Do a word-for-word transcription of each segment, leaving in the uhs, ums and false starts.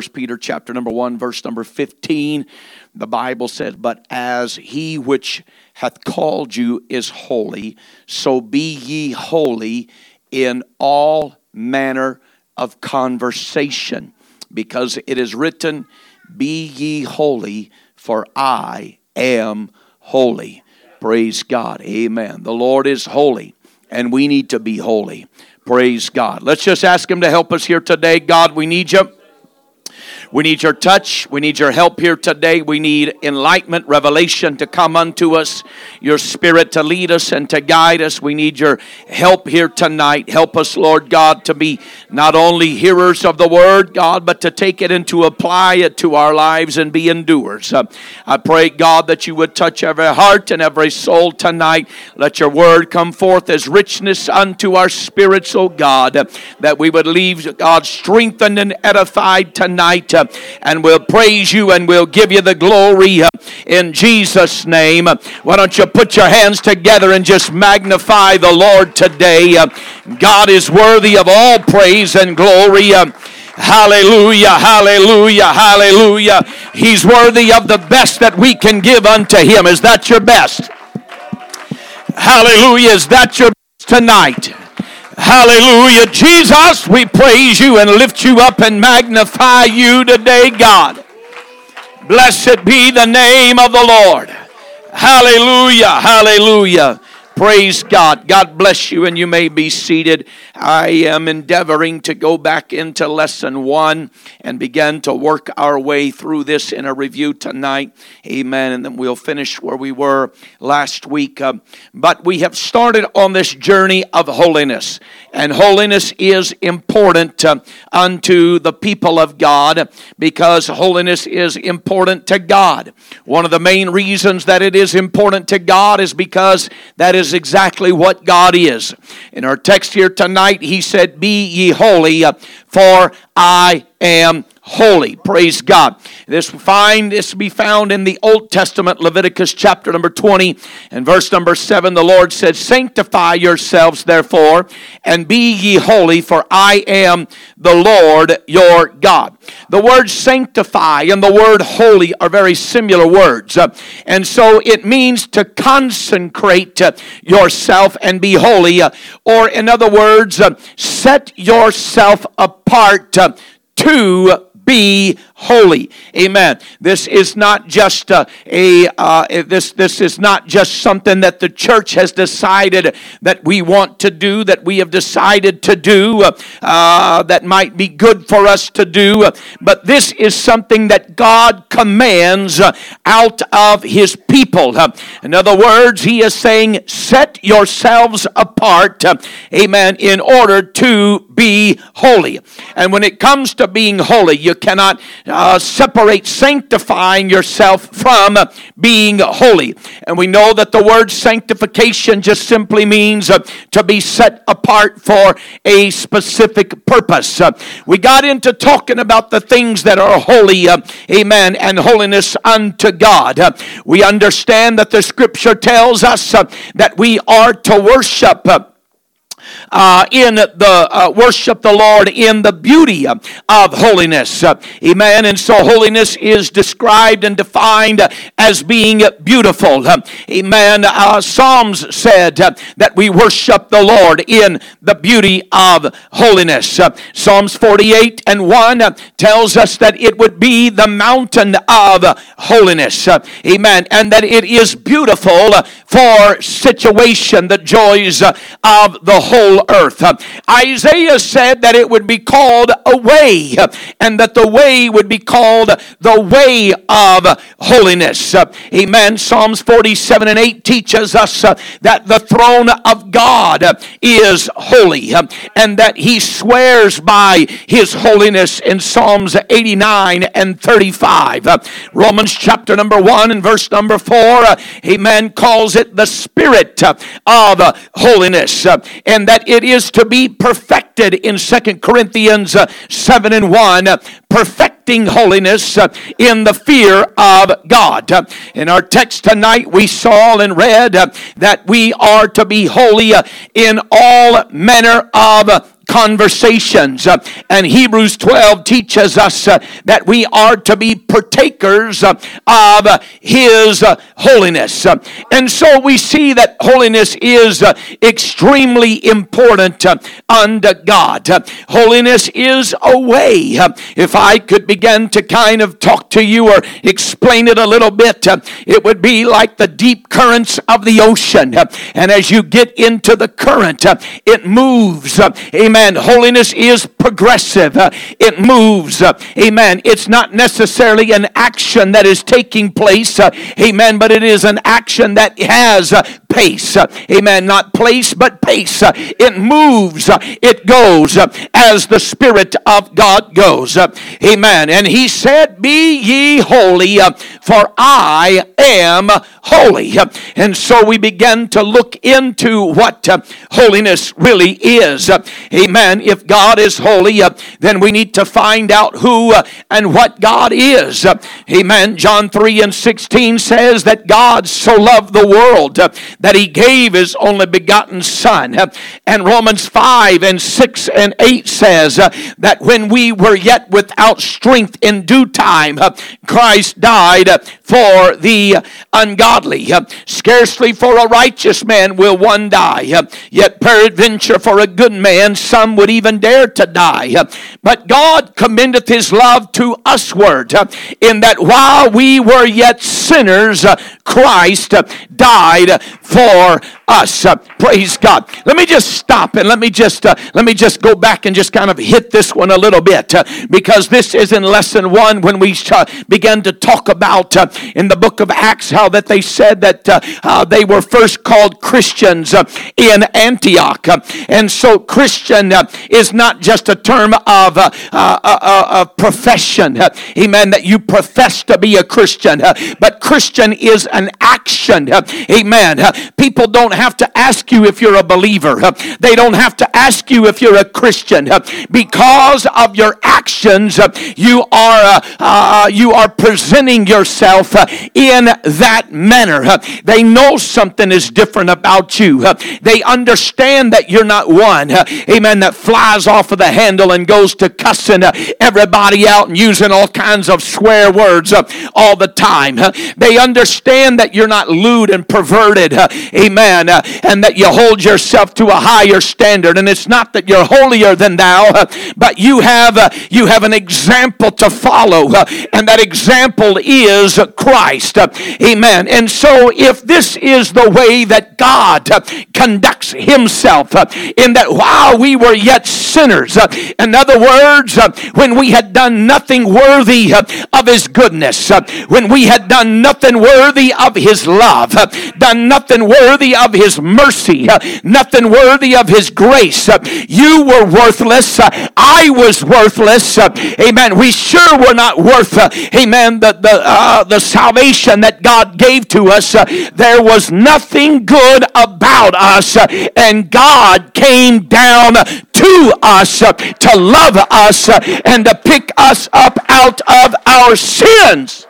First Peter chapter number one, verse number fifteen. The Bible says, "But as he which hath called you is holy, so be ye holy in all manner of conversation. Because it is written, Be ye holy, for I am holy." Praise God. Amen. The Lord is holy, and we need to be holy. Praise God. Let's just ask Him to help us here today. God, we need you. We need your touch. We need your help here today. We need enlightenment, revelation to come unto us. Your Spirit to lead us and to guide us. We need your help here tonight. Help us, Lord God, to be not only hearers of the Word, God, but to take it and to apply it to our lives and be endurers. Uh, I pray, God, that you would touch every heart and every soul tonight. Let your Word come forth as richness unto our spirits, O God, uh, that we would leave, God, strengthened and edified tonight. Uh, And we'll praise you and we'll give you the glory uh, in Jesus' name. Uh, Why don't you put your hands together and just magnify the Lord today. Uh, God is worthy of all praise and glory. Uh, Hallelujah, hallelujah, hallelujah. He's worthy of the best that we can give unto Him. Is that your best? Hallelujah. Is that your best tonight? Hallelujah. Jesus, we praise you and lift you up and magnify you today, God. Blessed be the name of the Lord. Hallelujah. Hallelujah. Praise God. God bless you, and you may be seated. I am endeavoring to go back into lesson one and begin to work our way through this in a review tonight. Amen. And then we'll finish where we were last week. Uh, but we have started on this journey of holiness. And holiness is important uh, unto the people of God, because holiness is important to God. One of the main reasons that it is important to God is because that is exactly what God is. In our text here tonight, He said, "Be ye holy, uh, for I am holy." Praise God. This find this be found in the Old Testament, Leviticus chapter number twenty and verse number seven. The Lord said, "Sanctify yourselves therefore, and be ye holy, for I am the Lord your God." The word sanctify and the word holy are very similar words. Uh, and so it means to consecrate uh, yourself and be holy. Uh, or in other words, uh, set yourself apart uh, to be holy. Amen. This is not just uh, a uh, this this is not just something that the church has decided that we want to do, that we have decided to do, uh, uh, that might be good for us to do, uh, but this is something that God commands uh, out of His people. Uh, in other words, He is saying, set yourselves apart, uh, amen, in order to be holy. And when it comes to being holy, you cannot uh, separate sanctifying yourself from uh, being holy. And we know that the word sanctification just simply means uh, to be set apart for a specific purpose. Uh, we got into talking about the things that are holy, uh, amen, and holiness unto God. Uh, we understand that the scripture tells us uh, that we are to worship uh, Uh, in the uh, worship the Lord in the beauty uh, of holiness. Uh, amen. And so holiness is described and defined uh, as being beautiful. Uh, amen. Uh, Psalms said uh, that we worship the Lord in the beauty of holiness. Uh, Psalms forty-eight and one uh, tells us that it would be the mountain of uh, holiness. Uh, amen. And that it is beautiful uh, for situation, the joys uh, of the whole earth. Uh, Isaiah said that it would be called a way, uh, and that the way would be called the way of holiness. Uh, amen. Psalms forty-seven and eight teaches us uh, that the throne of God uh, is holy, uh, and that He swears by His holiness in Psalms eighty-nine and thirty-five. Uh, Romans chapter number one and verse number four, uh, amen, calls it the spirit uh, of uh, holiness, uh, and that it is to be perfected in Second Corinthians uh, seven and one, uh, perfecting holiness uh, in the fear of God. Uh, in our text tonight, we saw and read uh, that we are to be holy uh, in all manner of uh, conversations. Uh, and Hebrews twelve teaches us uh, that we are to be partakers uh, of uh, His uh, holiness. Uh, and so we see that holiness is uh, extremely important uh, unto God. Uh, holiness is a way. Uh, if I could begin to kind of talk to you or explain it a little bit, uh, it would be like the deep currents of the ocean. Uh, and as you get into the current, uh, it moves. Uh, amen. Holiness is progressive. Uh, it moves. Uh, amen. It's not necessarily an action that is taking place. Uh, amen. But it is an action that has uh, pace. Uh, amen. Not place, but pace. Uh, it moves. Uh, it goes uh, as the Spirit of God goes. Uh, amen. And He said, "Be ye holy, uh, for I am holy." Uh, and so we begin to look into what uh, holiness really is. Uh, amen. If God is holy, uh, then we need to find out who uh, and what God is. Uh, amen. John three and sixteen says that God so loved the world uh, that He gave His only begotten Son. Uh, and Romans five and six and eight says uh, that when we were yet without strength, in due time uh, Christ died uh, for the ungodly. Uh, scarcely for a righteous man will one die, uh, yet peradventure for a good man some would even dare to die. Uh, but God commendeth His love to usward, uh, in that while we were yet sinners, uh, Christ uh, died for us. Uh, praise God. Let me just stop and let me just uh, let me just go back and just kind of hit this one a little bit, uh, because this is in lesson one when we uh, began to talk about uh, in the book of Acts how that they said that uh, uh, they were first called Christians uh, in Antioch. Uh, and so Christian uh, is not just a term of uh, uh, uh, uh, profession. Uh, amen. That you profess to be a Christian. Uh, but Christian is an action. Uh, amen. Uh, people don't have to ask you if you're a believer. Uh, they don't have to ask you if you're a Christian. Uh, because of your actions, uh, you are uh, uh, you are presenting yourself uh, in that manner. Uh, they know something is different about you. Uh, they understand that you're not one, uh, amen, that flies off of the handle and goes to cussing uh, everybody out and using all kinds of swear words uh, all the time. Uh, they understand that you're not lewd and perverted, uh, amen, uh, and that you hold yourself to a higher standard. And it's not that you're holier than thou, uh, but you have uh, you have an example to follow, uh, and that example is Christ. Uh, amen. And so if this is the way that God uh, conducts Himself, uh, in that while we were yet sinners, uh, in other words, uh, when we had done nothing worthy uh, of His goodness, uh, when we had done nothing worthy of His love, uh, done nothing worthy of His mercy, uh, nothing worthy of His grace, uh, you were worthless. Uh, I was worthless. Uh, amen. We sure were not worth, uh, amen, the the uh, the salvation that God gave to us. Uh, there was nothing good about us, uh, and God came down to us uh, to love us uh, and to pick us up out of our sins.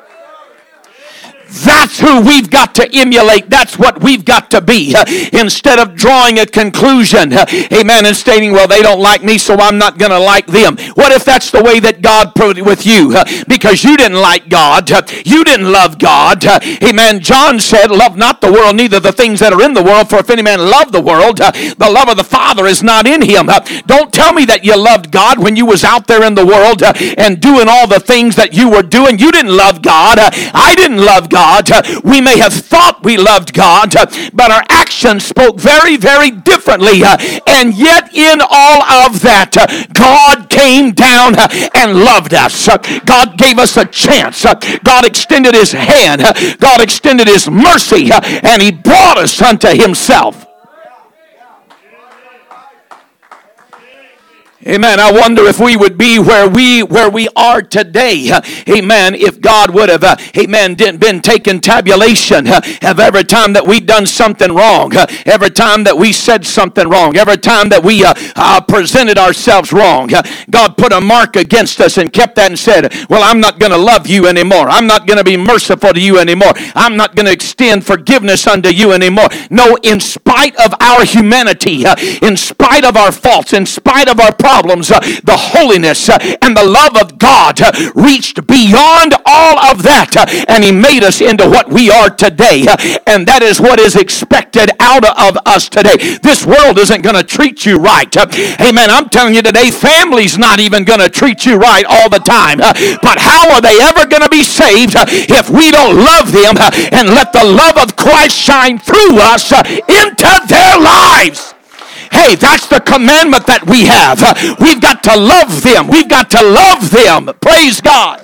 That's who we've got to emulate. That's what we've got to be. Uh, instead of drawing a conclusion, uh, amen, and stating, well, they don't like me, so I'm not going to like them. What if that's the way that God put it with you? Uh, because you didn't like God. Uh, you didn't love God. Uh, amen. John said, love not the world, neither the things that are in the world. For if any man love the world, uh, the love of the Father is not in him. Uh, don't tell me that you loved God when you was out there in the world uh, and doing all the things that you were doing. You didn't love God. Uh, I didn't love God. God. Uh, we may have thought we loved God, uh, but our actions spoke very, very differently. Uh, and yet in all of that, uh, God came down uh, and loved us. Uh, God gave us a chance. Uh, God extended His hand. Uh, God extended His mercy, uh, and He brought us unto Himself. Amen. I wonder if we would be where we where we are today. Uh, amen. If God would have, uh, amen, been taking tabulation uh, of every time that we done something wrong, uh, every time that we said something wrong, every time that we uh, uh, presented ourselves wrong. Uh, God put a mark against us and kept that and said, well, I'm not going to love you anymore. I'm not going to be merciful to you anymore. I'm not going to extend forgiveness unto you anymore. No, in spite of our humanity, uh, in spite of our faults, in spite of our problems, Problems, uh, the holiness uh, and the love of God uh, reached beyond all of that, uh, and He made us into what we are today, uh, and that is what is expected out of us today. This world isn't going to treat you right. Uh, amen. I'm telling you today, family's not even going to treat you right all the time. Uh, but how are they ever going to be saved uh, if we don't love them uh, and let the love of Christ shine through us uh, into their lives? Hey, that's the commandment that we have. Uh, we've got to love them. We've got to love them. Praise God.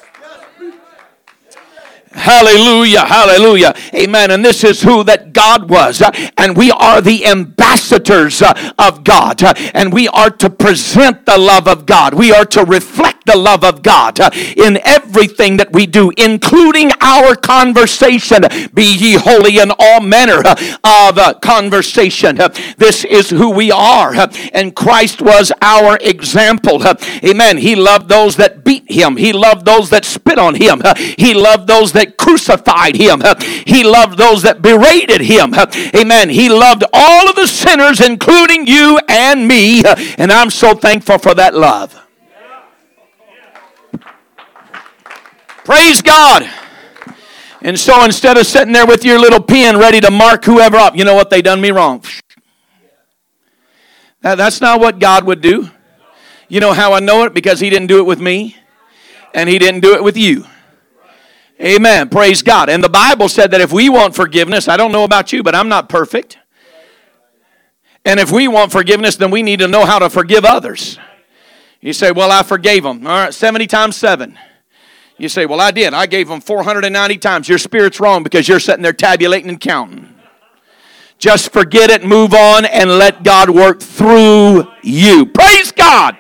Hallelujah, hallelujah, amen. And this is who that God was, uh, and we are the ambassadors uh, of God, uh, and we are to present the love of God. We are to reflect the love of God uh, in everything that we do, including our conversation. Be ye holy in all manner uh, of uh, conversation. Uh, this is who we are, uh, and Christ was our example. Uh, amen. He loved those that beat Him. He loved those that spit on Him. Uh, he loved those that crucified Him. He loved those that berated Him. Amen. He loved all of the sinners, including you and me, and I'm so thankful for that love. Praise God. And so instead of sitting there with your little pen ready to mark whoever up, you know what, they done me wrong. That's not what God would do. You know how I know it? Because He didn't do it with me, and He didn't do it with you. Amen. Praise God. And the Bible said that if we want forgiveness, I don't know about you, but I'm not perfect. And if we want forgiveness, then we need to know how to forgive others. You say, well, I forgave them. All right, seventy times seven. You say, well, I did. I gave them four hundred ninety times. Your spirit's wrong because you're sitting there tabulating and counting. Just forget it, move on, and let God work through you. Praise God.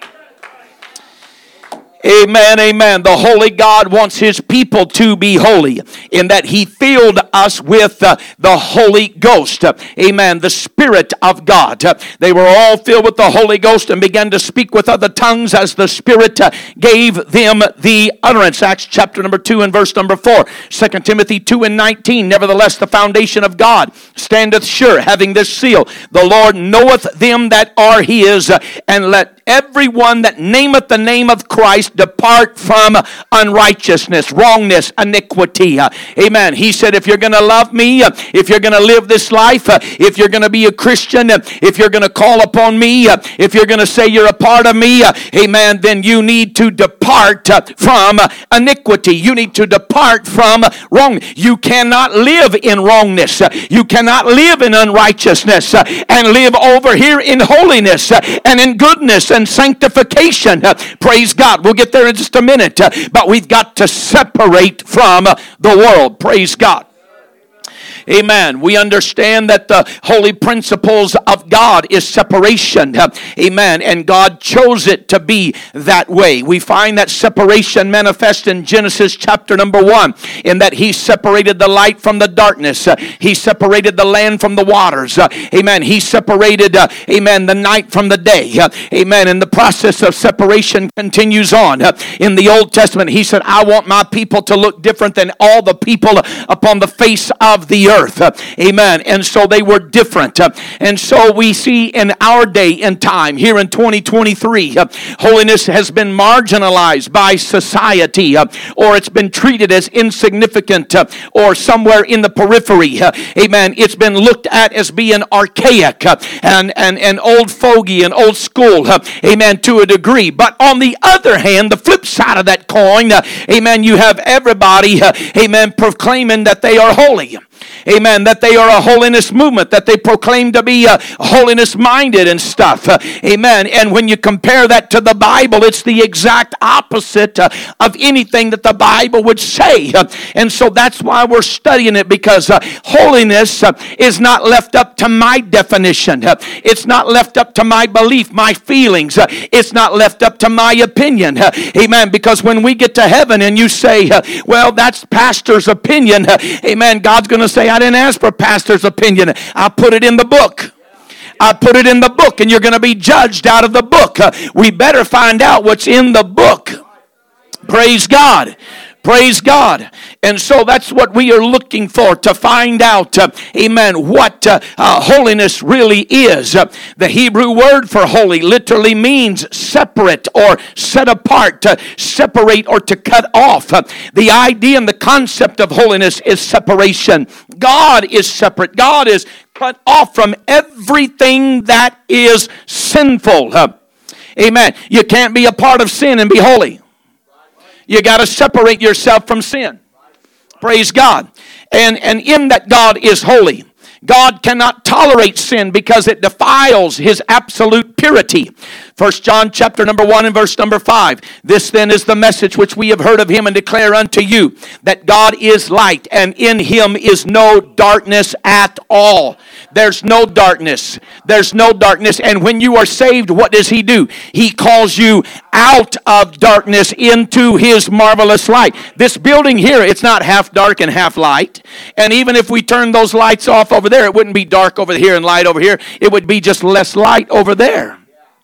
Amen, amen. The holy God wants His people to be holy in that He filled us with uh, the Holy Ghost. Uh, amen. The Spirit of God. Uh, they were all filled with the Holy Ghost and began to speak with other tongues as the Spirit uh, gave them the utterance. Acts chapter number two and verse number four. Second Timothy two and nineteen. Nevertheless, the foundation of God standeth sure, having this seal. The Lord knoweth them that are His, uh, and let everyone that nameth the name of Christ depart from unrighteousness, wrongness, iniquity. Uh, amen. He said, if you're going to love me, uh, if you're going to live this life, uh, if you're going to be a Christian, uh, if you're going to call upon me, uh, if you're going to say you're a part of me, uh, amen, then you need to depart uh, from uh, iniquity. You need to depart from uh, wrong. You cannot live in wrongness. Uh, you cannot live in unrighteousness uh, and live over here in holiness uh, and in goodness and sanctification. Uh, praise God. We'll get there in just a minute. Uh, but we've got to separate from uh, the world. Praise God. Amen. We understand that the holy principles of God is separation. Amen. And God chose it to be that way. We find that separation manifest in Genesis chapter number one, in that He separated the light from the darkness. He separated the land from the waters. Amen. He separated, uh, amen, the night from the day. Amen. And the process of separation continues on. In the Old Testament, He said, I want my people to look different than all the people upon the face of the earth. Earth. Amen. And so they were different. And so we see in our day and time, here in twenty twenty-three, holiness has been marginalized by society, or it's been treated as insignificant, or somewhere in the periphery. Amen. It's been looked at as being archaic and, and, and old fogey and old school. Amen. To a degree. But on the other hand, the flip side of that coin, amen, you have everybody, amen, proclaiming that they are holy. Amen. That they are a holiness movement, that they proclaim to be uh, holiness minded and stuff. Uh, amen. And when you compare that to the Bible, it's the exact opposite uh, of anything that the Bible would say. Uh, and so that's why we're studying it, because uh, holiness uh, is not left up to my definition. Uh, it's not left up to my belief, my feelings. Uh, it's not left up to my opinion. Uh, amen. Because when we get to heaven and you say, uh, well, that's pastor's opinion. Uh, amen. God's going to say, I didn't ask for pastor's opinion. I put it in the book. I put it in the book, and you're going to be judged out of the book. Uh, we better find out what's in the book. Praise God. Praise God. And so that's what we are looking for, to find out, uh, amen, what uh, uh, holiness really is. Uh, the Hebrew word for holy literally means separate or set apart, to separate or to cut off. Uh, the idea and the concept of holiness is separation. God is separate. God is cut off from everything that is sinful. Uh, amen. You can't be a part of sin and be holy. You got to separate yourself from sin. Praise God. And, and in that God is holy. God cannot tolerate sin because it defiles his absolute purity. First John chapter number one and verse number five. This then is the message which we have heard of him and declare unto you, that God is light, and in him is no darkness at all. There's no darkness. There's no darkness. And when you are saved, what does he do? He calls you out of darkness into his marvelous light. This building here, it's not half dark and half light. And even if we turn those lights off over there, it wouldn't be dark over here and light over here. It would be just less light over there.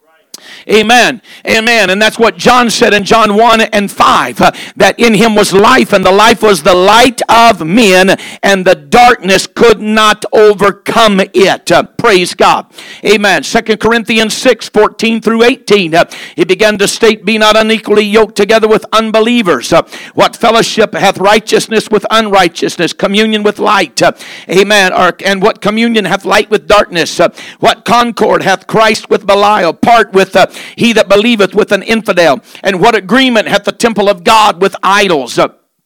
Amen. Amen. And that's what John said in John one and five, uh, that in him was life, and the life was the light of men, and the darkness could not overcome it. Uh, praise God. Amen. Second Corinthians six, fourteen through eighteen. Uh, he began to state, be not unequally yoked together with unbelievers. Uh, what fellowship hath righteousness with unrighteousness? Communion with light. Uh, amen. Or, and what communion hath light with darkness? Uh, what concord hath Christ with Belial? Part with uh, he that believeth with an infidel. And what agreement hath the temple of God with idols?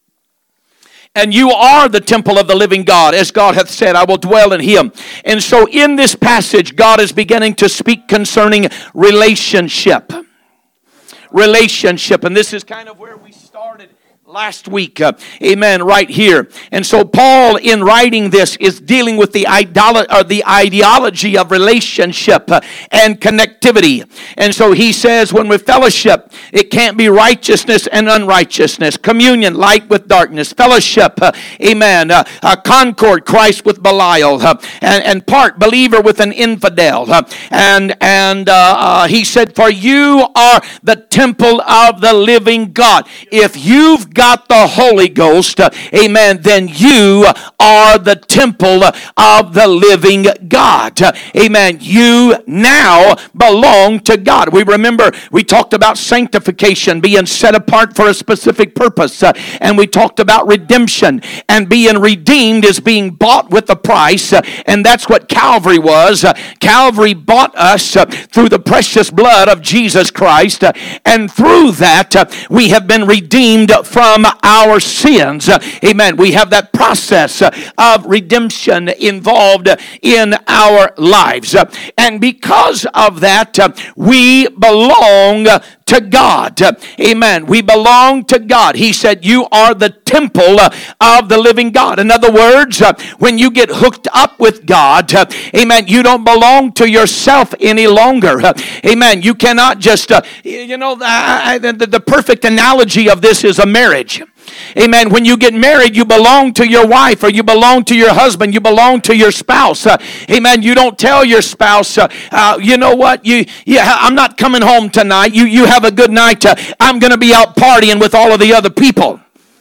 And you are the temple of the living God, as God hath said, I will dwell in him. And so in this passage, God is beginning to speak concerning relationship. Relationship. And this is kind of where we started last week, uh, amen, right here. And so Paul, in writing this, is dealing with the, idolo- or the ideology of relationship uh, and connectivity. And so he says, when we fellowship, it can't be righteousness and unrighteousness. Communion, light with darkness. Fellowship, uh, amen. Uh, uh, concord, Christ with Belial. Uh, and, and part, believer with an infidel. Uh, and and uh, uh, he said, for you are the temple of the living God. If you've got the Holy Ghost, uh, amen, then you are the temple of the living God. Uh, amen. You now belong to God. We remember we talked about sanctification, being set apart for a specific purpose. Uh, and we talked about redemption, and being redeemed is being bought with a price. Uh, and that's what Calvary was. Uh, Calvary bought us uh, through the precious blood of Jesus Christ. Uh, and through that, uh, we have been redeemed from From our sins. Uh, amen. We have that process uh, of redemption involved uh, in our lives. Uh, and because of that, uh, we belong uh, to God. Uh, amen. We belong to God. He said, you are the temple uh, of the living God. In other words, uh, when you get hooked up with God, uh, amen, you don't belong to yourself any longer. Uh, amen. You cannot just, uh, you know, uh, the, the perfect analogy of this is a marriage. Amen. When you get married, you belong to your wife, or you belong to your husband. You belong to your spouse. Uh, amen. You don't tell your spouse, uh, uh, you know what? You, yeah, I'm not coming home tonight. You, you have a good night. Uh, I'm going to be out partying with all of the other people.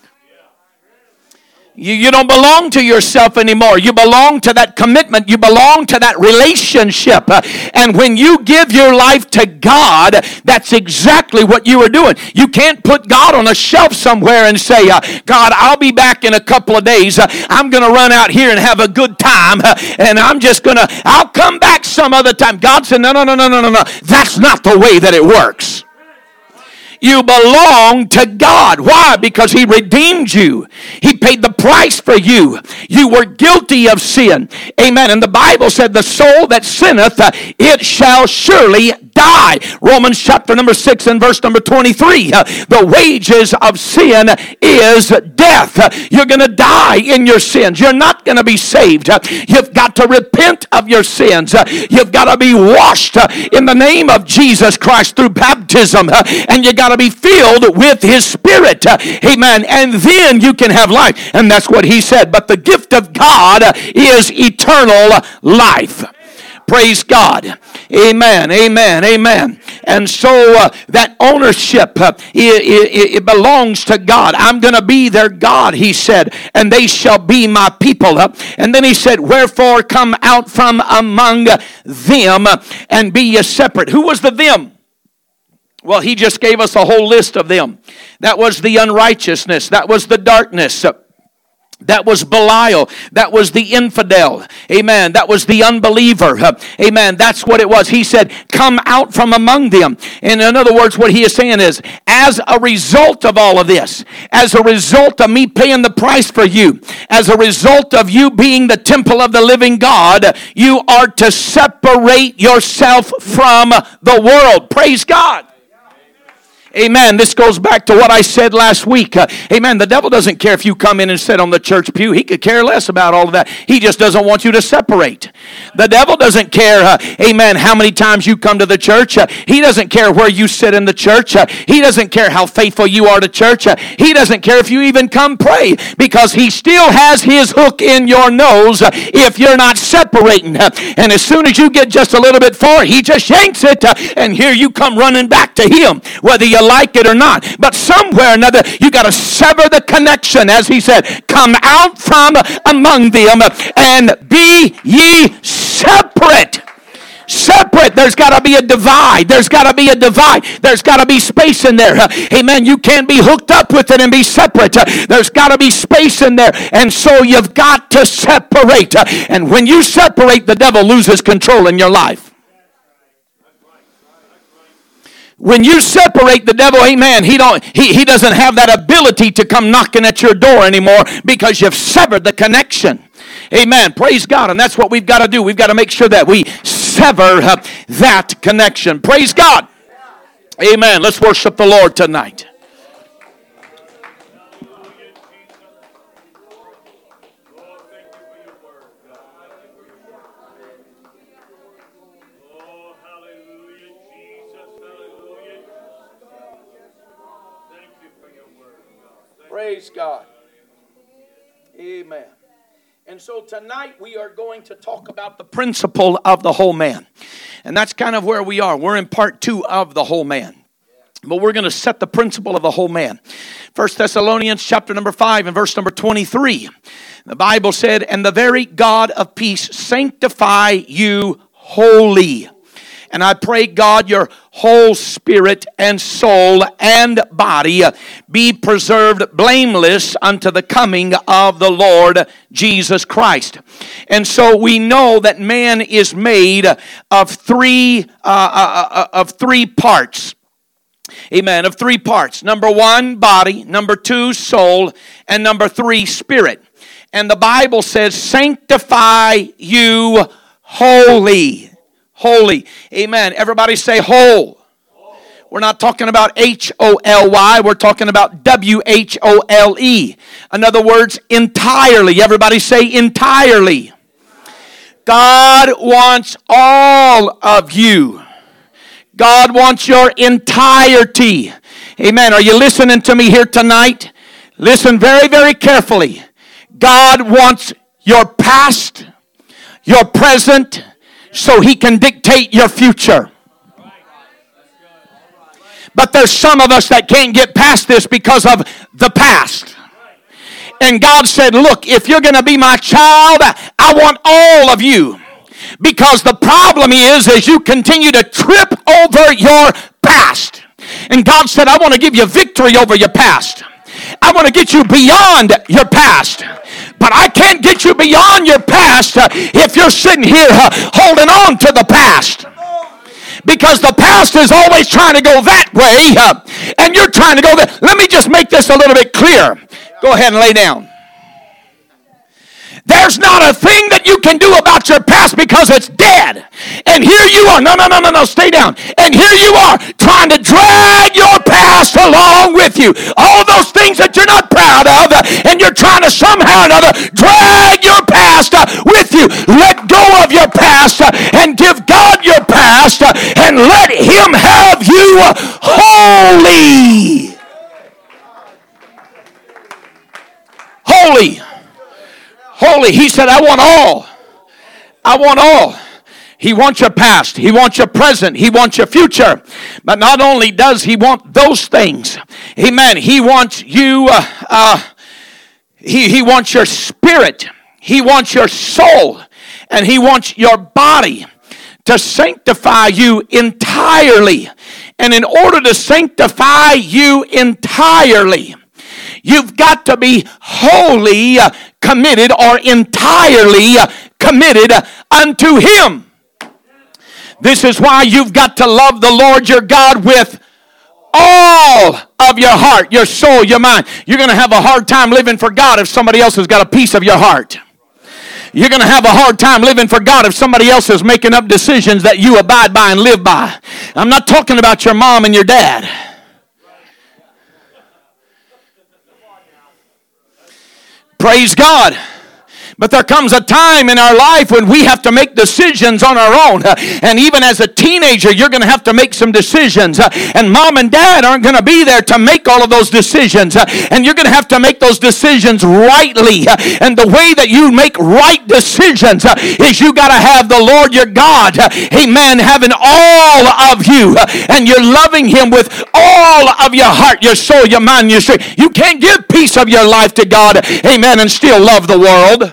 You, you don't belong to yourself anymore. You belong to that commitment. You belong to that relationship. Uh, and when you give your life to God, that's exactly what you are doing. You can't put God on a shelf somewhere and say, uh, God, I'll be back in a couple of days. Uh, I'm going to run out here and have a good time. Uh, and I'm just going to, I'll come back some other time. God said, no, no, no, no, no, no, no. That's not the way that it works. You belong to God. Why? Because he redeemed you. He paid the price for you. You were guilty of sin. Amen. And the Bible said, the soul that sinneth, uh, it shall surely die. Romans chapter number six and verse number twenty-three. Uh, the wages of sin is death. Uh, you're going to die in your sins. You're not going to be saved. Uh, you've got to repent of your sins. Uh, you've got to be washed uh, in the name of Jesus Christ through baptism. Uh, and you got to be filled with His Spirit. Uh, amen. And then you can have life. And that's what He said. But the gift of God uh, is eternal life. Praise God. Amen. Amen. Amen. And so uh, that ownership, uh, it, it, it belongs to God. I'm going to be their God, He said, and they shall be my people. Uh, and then He said, wherefore come out from among them and be ye separate. Who was the them? Well, He just gave us a whole list of them. That was the unrighteousness. That was the darkness. Uh, That was Belial. That was the infidel. Amen. That was the unbeliever. Uh, amen. That's what it was. He said, come out from among them. And in other words, what He is saying is, as a result of all of this, as a result of me paying the price for you, as a result of you being the temple of the living God, you are to separate yourself from the world. Praise God. Amen. This goes back to what I said last week. Uh, amen. The devil doesn't care if you come in and sit on the church pew. He could care less about all of that. He just doesn't want you to separate. The devil doesn't care, uh, amen, how many times you come to the church. Uh, he doesn't care where you sit in the church. Uh, he doesn't care how faithful you are to church. Uh, he doesn't care if you even come pray, because he still has his hook in your nose uh, if you're not separating. Uh, and as soon as you get just a little bit far, he just yanks it, uh, and here you come running back to him, whether you like it or not. But somewhere or another, you got to sever the connection, as he said, come out from among them and be ye separate. Separate. There's got to be a divide. There's got to be a divide. There's got to be space in there. Uh, amen. You can't be hooked up with it and be separate. Uh, there's got to be space in there. And so you've got to separate. Uh, and when you separate, the devil loses control in your life. When you separate, the devil, amen, he don't he, he doesn't have that ability to come knocking at your door anymore, because you've severed the connection. Amen. Praise God. And that's what we've got to do. We've got to make sure that we sever uh, that connection. Praise God. Amen. Let's worship the Lord tonight. Praise God. Amen. And so tonight we are going to talk about the principle of the whole man. And that's kind of where we are. We're in part two of the whole man. But we're going to set the principle of the whole man. First Thessalonians chapter number five and verse number twenty-three. The Bible said, and the very God of peace sanctify you wholly. And I pray, God, your whole spirit and soul and body be preserved blameless unto the coming of the Lord Jesus Christ. And so we know that man is made of three uh, uh, of three parts. Amen. Of three parts. Number one, body. Number two, soul. And number three, spirit. And the Bible says, sanctify you wholly. Holy. Amen. Everybody say whole. Whole. We're not talking about H O L Y. We're talking about W H O L E. In other words, entirely. Everybody say entirely. God wants all of you. God wants your entirety. Amen. Are you listening to me here tonight? Listen very, very carefully. God wants your past, your present, so He can dictate your future. But there's some of us that can't get past this because of the past. And God said, look, if you're going to be my child, I want all of you. Because the problem is, is you continue to trip over your past. And God said, I want to give you victory over your past. I want to get you beyond your past. But I can't get you beyond your past uh, if you're sitting here uh, holding on to the past. Because the past is always trying to go that way, uh, and you're trying to go that. Let me just make this a little bit clear. Go ahead and lay down. There's not a thing that you can do about your past because it's dead. And here you are. No, no, no, no, no. Stay down. And here you are trying to drag your past along with you. All those things that you're not proud of, and you're trying to somehow or another drag your past with you. Let go of your past and give God your past and let Him have you holy. Holy. Holy. He said, I want all. I want all. He wants your past. He wants your present. He wants your future. But not only does He want those things. Amen. He wants you, uh, uh, he, he wants your spirit. He wants your soul. And He wants your body to sanctify you entirely. And in order to sanctify you entirely, you've got to be wholly committed or entirely committed unto Him. This is why you've got to love the Lord your God with all of your heart, your soul, your mind. You're going to have a hard time living for God if somebody else has got a piece of your heart. You're going to have a hard time living for God if somebody else is making up decisions that you abide by and live by. I'm not talking about your mom and your dad. Praise God. But there comes a time in our life when we have to make decisions on our own. And even as a teenager, you're going to have to make some decisions. And mom and dad aren't going to be there to make all of those decisions. And you're going to have to make those decisions rightly. And the way that you make right decisions is you got to have the Lord your God, amen, having all of you. And you're loving Him with all of your heart, your soul, your mind, your strength. You can't give piece of your life to God, amen, and still love the world.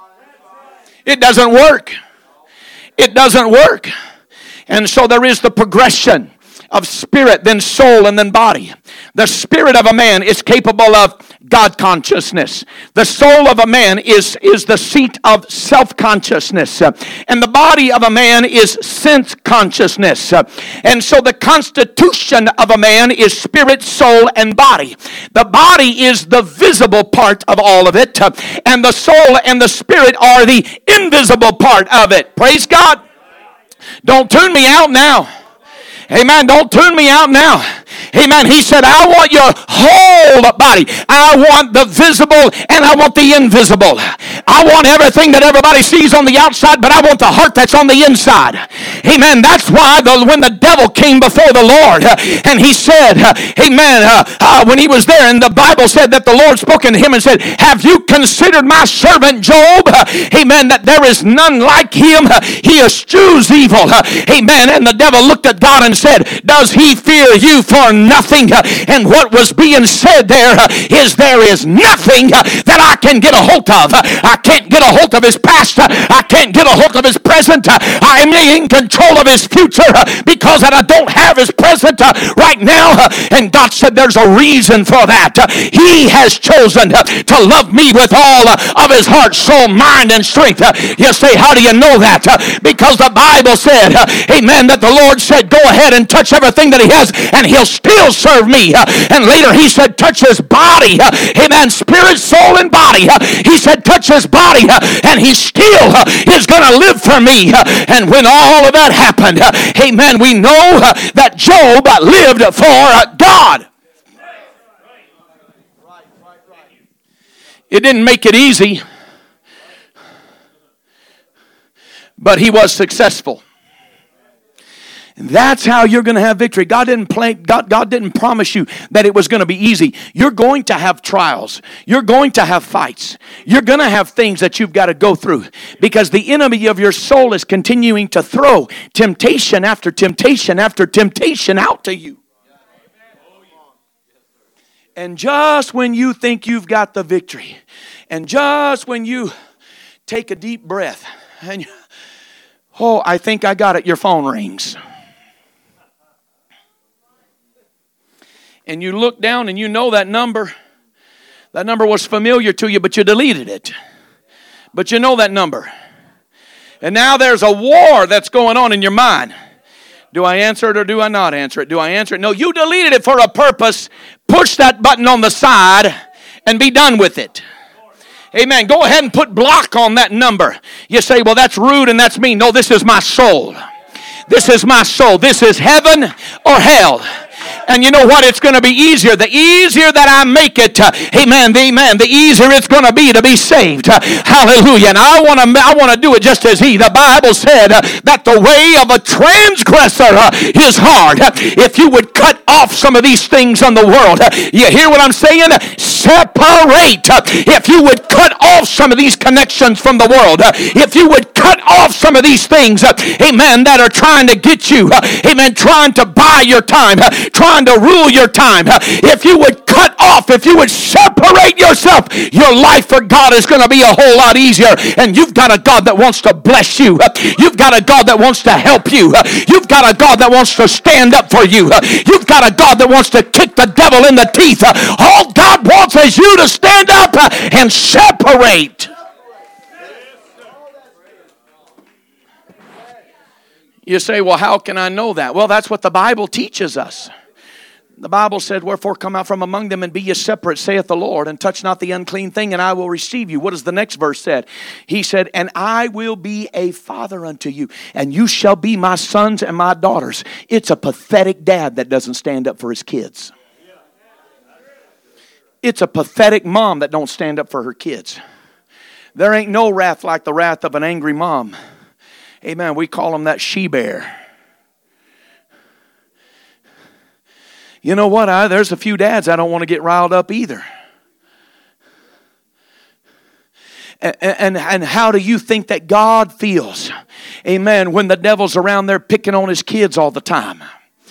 It doesn't work. It doesn't work. And so there is the progression of spirit, then soul, and then body. The spirit of a man is capable of God consciousness. The soul of a man is, is the seat of self-consciousness. And the body of a man is sense consciousness. And so the constitution of a man is spirit, soul, and body. The body is the visible part of all of it. And the soul and the spirit are the invisible part of it. Praise God. Don't tune me out now. Amen. Don't tune me out now. Amen. He said, I want your whole body. I want the visible and I want the invisible. I want everything that everybody sees on the outside, but I want the heart that's on the inside. Amen. That's why the, when the devil came before the Lord uh, and he said, uh, amen, uh, uh, when he was there, and the Bible said that the Lord spoke unto him and said, have you considered my servant Job? Uh, amen. That there is none like him. Uh, he eschews evil. Uh, amen. And the devil looked at God and said, does he fear you for nothing? And what was being said there is there is nothing that I can get a hold of. I can't get a hold of his past. I can't get a hold of his present. I am in control of his future because I don't have his present right now. And God said there's a reason for that. He has chosen to love me with all of his heart, soul, mind, and strength. You say, how do you know that? Because the Bible said, amen, that the Lord said, go ahead and touch everything that he has and he'll still serve me. And later he said touch his body. Amen. Spirit, soul, and body. He said touch his body and he still is going to live for me. And when all of that happened, amen, we know that Job lived for God. It didn't make it easy, but he was successful. And that's how you're going to have victory. God didn't play, God, God didn't promise you that it was going to be easy. You're going to have trials. You're going to have fights. You're going to have things that you've got to go through because the enemy of your soul is continuing to throw temptation after temptation after temptation out to you. And just when you think you've got the victory, and just when you take a deep breath, and you, oh, I think I got it, your phone rings. And you look down and you know that number. That number was familiar to you, but you deleted it. But you know that number. And now there's a war that's going on in your mind. Do I answer it or do I not answer it? Do I answer it? No, you deleted it for a purpose. Push that button on the side and be done with it. Amen. Go ahead and put block on that number. You say, well, that's rude and that's mean. No, this is my soul. This is my soul. This is heaven or hell. And you know what? It's going to be easier. The easier that I make it, uh, amen, the, amen, the easier it's going to be to be saved. Uh, hallelujah. And I want to I want to do it just as he. The Bible said uh, that the way of a transgressor uh, is hard. Uh, if you would cut off some of these things on the world, uh, you hear what I'm saying? Separate. Uh, if you would cut off some of these connections from the world, uh, if you would cut off some of these things, uh, amen, that are trying to get you, uh, amen, trying to buy your time, uh, trying to rule your time. If you would cut off, if you would separate yourself, your life for God is going to be a whole lot easier. And you've got a God that wants to bless you. You've got a God that wants to help you. You've got a God that wants to stand up for you. You've got a God that wants to kick the devil in the teeth. All God wants is you to stand up and separate. You say, well, how can I know that? Well, that's what the Bible teaches us. The Bible said, wherefore come out from among them and be ye separate, saith the Lord, and touch not the unclean thing, and I will receive you. What does the next verse said? He said, and I will be a father unto you, and you shall be my sons and my daughters. It's a pathetic dad that doesn't stand up for his kids. It's a pathetic mom that don't stand up for her kids. There ain't no wrath like the wrath of an angry mom. Amen. We call them that she-bear. You know what? I, there's a few dads I don't want to get riled up either. And, and, and how do you think that God feels? Amen. When the devil's around there picking on his kids all the time.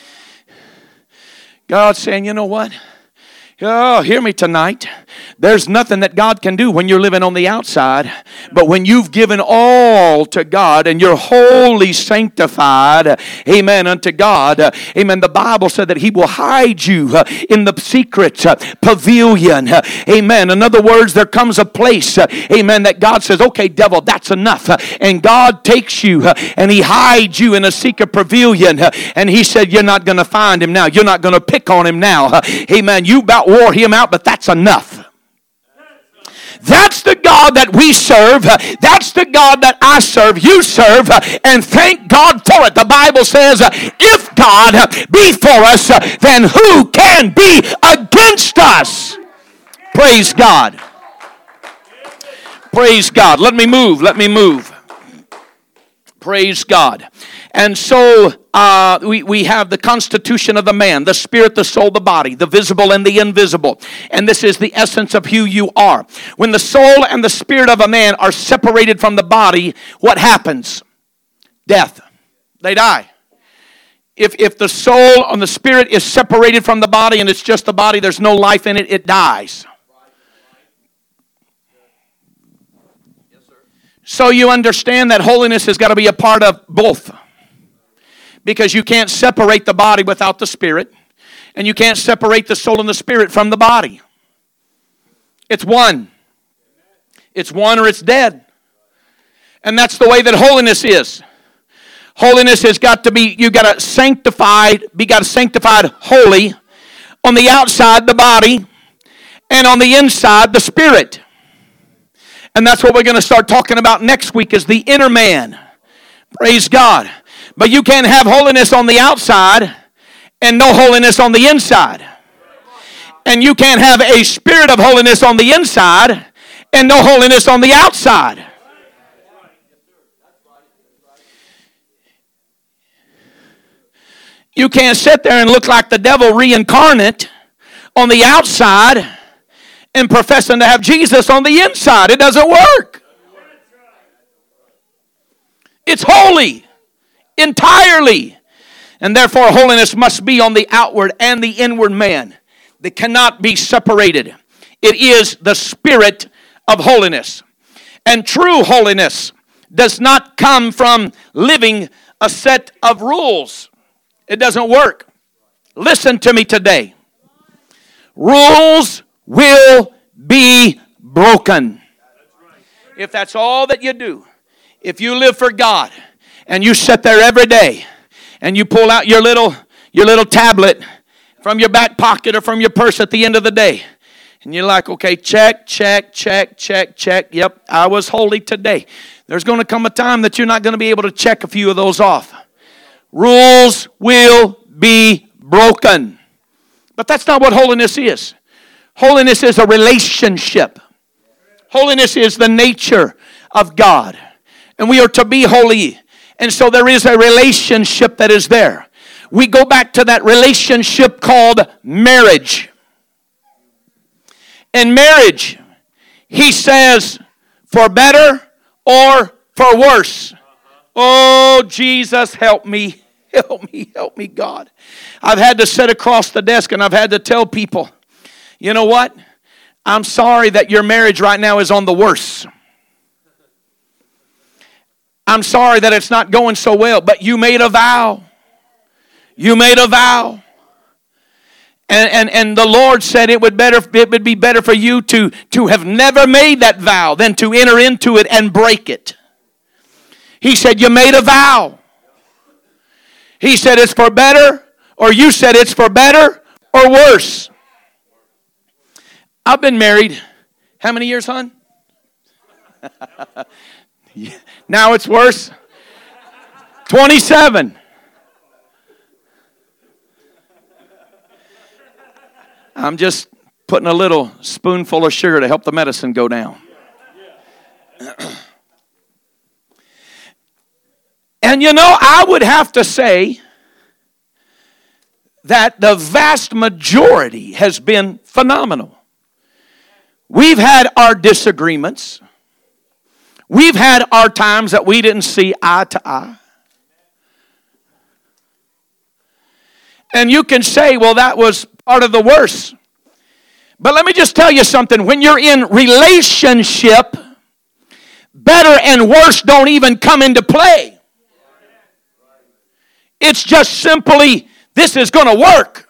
God's saying, you know what? Oh, hear me tonight. There's nothing that God can do when you're living on the outside. But when you've given all to God and you're wholly sanctified, amen, unto God, amen, the Bible said that He will hide you in the secret pavilion, amen. In other words, there comes a place, amen, that God says, okay, devil, that's enough. And God takes you and He hides you in a secret pavilion. And He said, you're not going to find him now. You're not going to pick on him now. Amen. You about wore him out, but that's enough. That's the God that we serve. That's the God that I serve, you serve, and thank God for it. The Bible says, if God be for us, then who can be against us? Praise God. Praise God. Let me move. Let me move. Praise God. And so uh, we, we have the constitution of the man, the spirit, the soul, the body, the visible and the invisible. And this is the essence of who you are. When the soul and the spirit of a man are separated from the body, what happens? Death. They die. If, if the soul and the spirit is separated from the body and it's just the body, there's no life in it, it dies. So you understand that holiness has got to be a part of both. Because you can't separate the body without the spirit. And you can't separate the soul and the spirit from the body. It's one. It's one or it's dead. And that's the way that holiness is. Holiness has got to be, you got to sanctified, be got to sanctified holy. On the outside, the body. And on the inside, the spirit. And that's what we're going to start talking about next week is the inner man. Praise God. But you can't have holiness on the outside and no holiness on the inside. And you can't have a spirit of holiness on the inside and no holiness on the outside. You can't sit there and look like the devil reincarnate on the outside and professing to have Jesus on the inside. It doesn't work. It's holy. Entirely. And therefore holiness must be on the outward and the inward man. They cannot be separated. It is the spirit of holiness. And true holiness does not come from living a set of rules. It doesn't work. Listen to me today. Rules will be broken. If that's all that you do, if you live for God, and you sit there every day and you pull out your little your little tablet from your back pocket or from your purse at the end of the day And you're like, okay, check, check, check, check, check. Yep, I was holy today. There's going to come a time that you're not going to be able to check a few of those off. Rules will be broken. But that's not what holiness is. Holiness is a relationship. Holiness is the nature of God. And we are to be holy. And so there is a relationship that is there. We go back to that relationship called marriage. In marriage, he says, for better or for worse. Oh, Jesus, help me. Help me, help me, God. I've had to sit across the desk and I've had to tell people, you know what? I'm sorry that your marriage right now is on the worse. I'm sorry that it's not going so well, but you made a vow. You made a vow. And, and, and the Lord said it would better it would be better for you to, to have never made that vow than to enter into it and break it. He said, you made a vow. He said it's for better, or you said it's for better or worse. I've been married, how many years, hon? Now it's worse. twenty-seven. I'm just putting a little spoonful of sugar to help the medicine go down. And you know, I would have to say that the vast majority has been phenomenal. We've had our disagreements. We've had our times that we didn't see eye to eye. And you can say, well, that was part of the worst. But let me just tell you something. When you're in relationship, better and worse don't even come into play. It's just simply, this is going to work.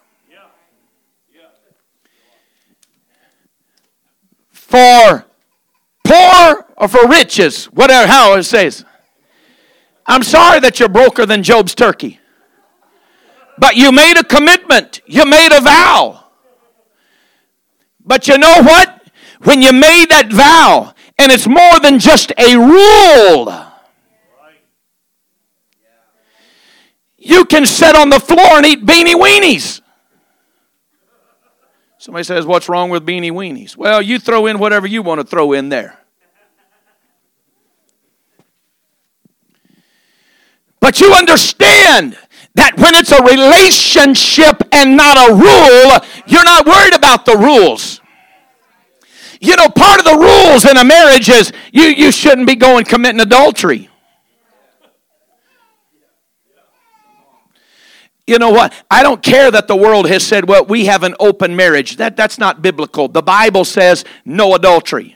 For poor or for riches, whatever, how it says. I'm sorry that you're broker than Job's turkey. But you made a commitment. You made a vow. But you know what? When you made that vow, and it's more than just a rule. You can sit on the floor and eat beanie weenies. Somebody says, what's wrong with beanie weenies? Well, you throw in whatever you want to throw in there. But you understand that when it's a relationship and not a rule, you're not worried about the rules. You know, part of the rules in a marriage is you, you shouldn't be going committing adultery. You know what? I don't care that the world has said, well, we have an open marriage. That, that's not biblical. The Bible says no adultery.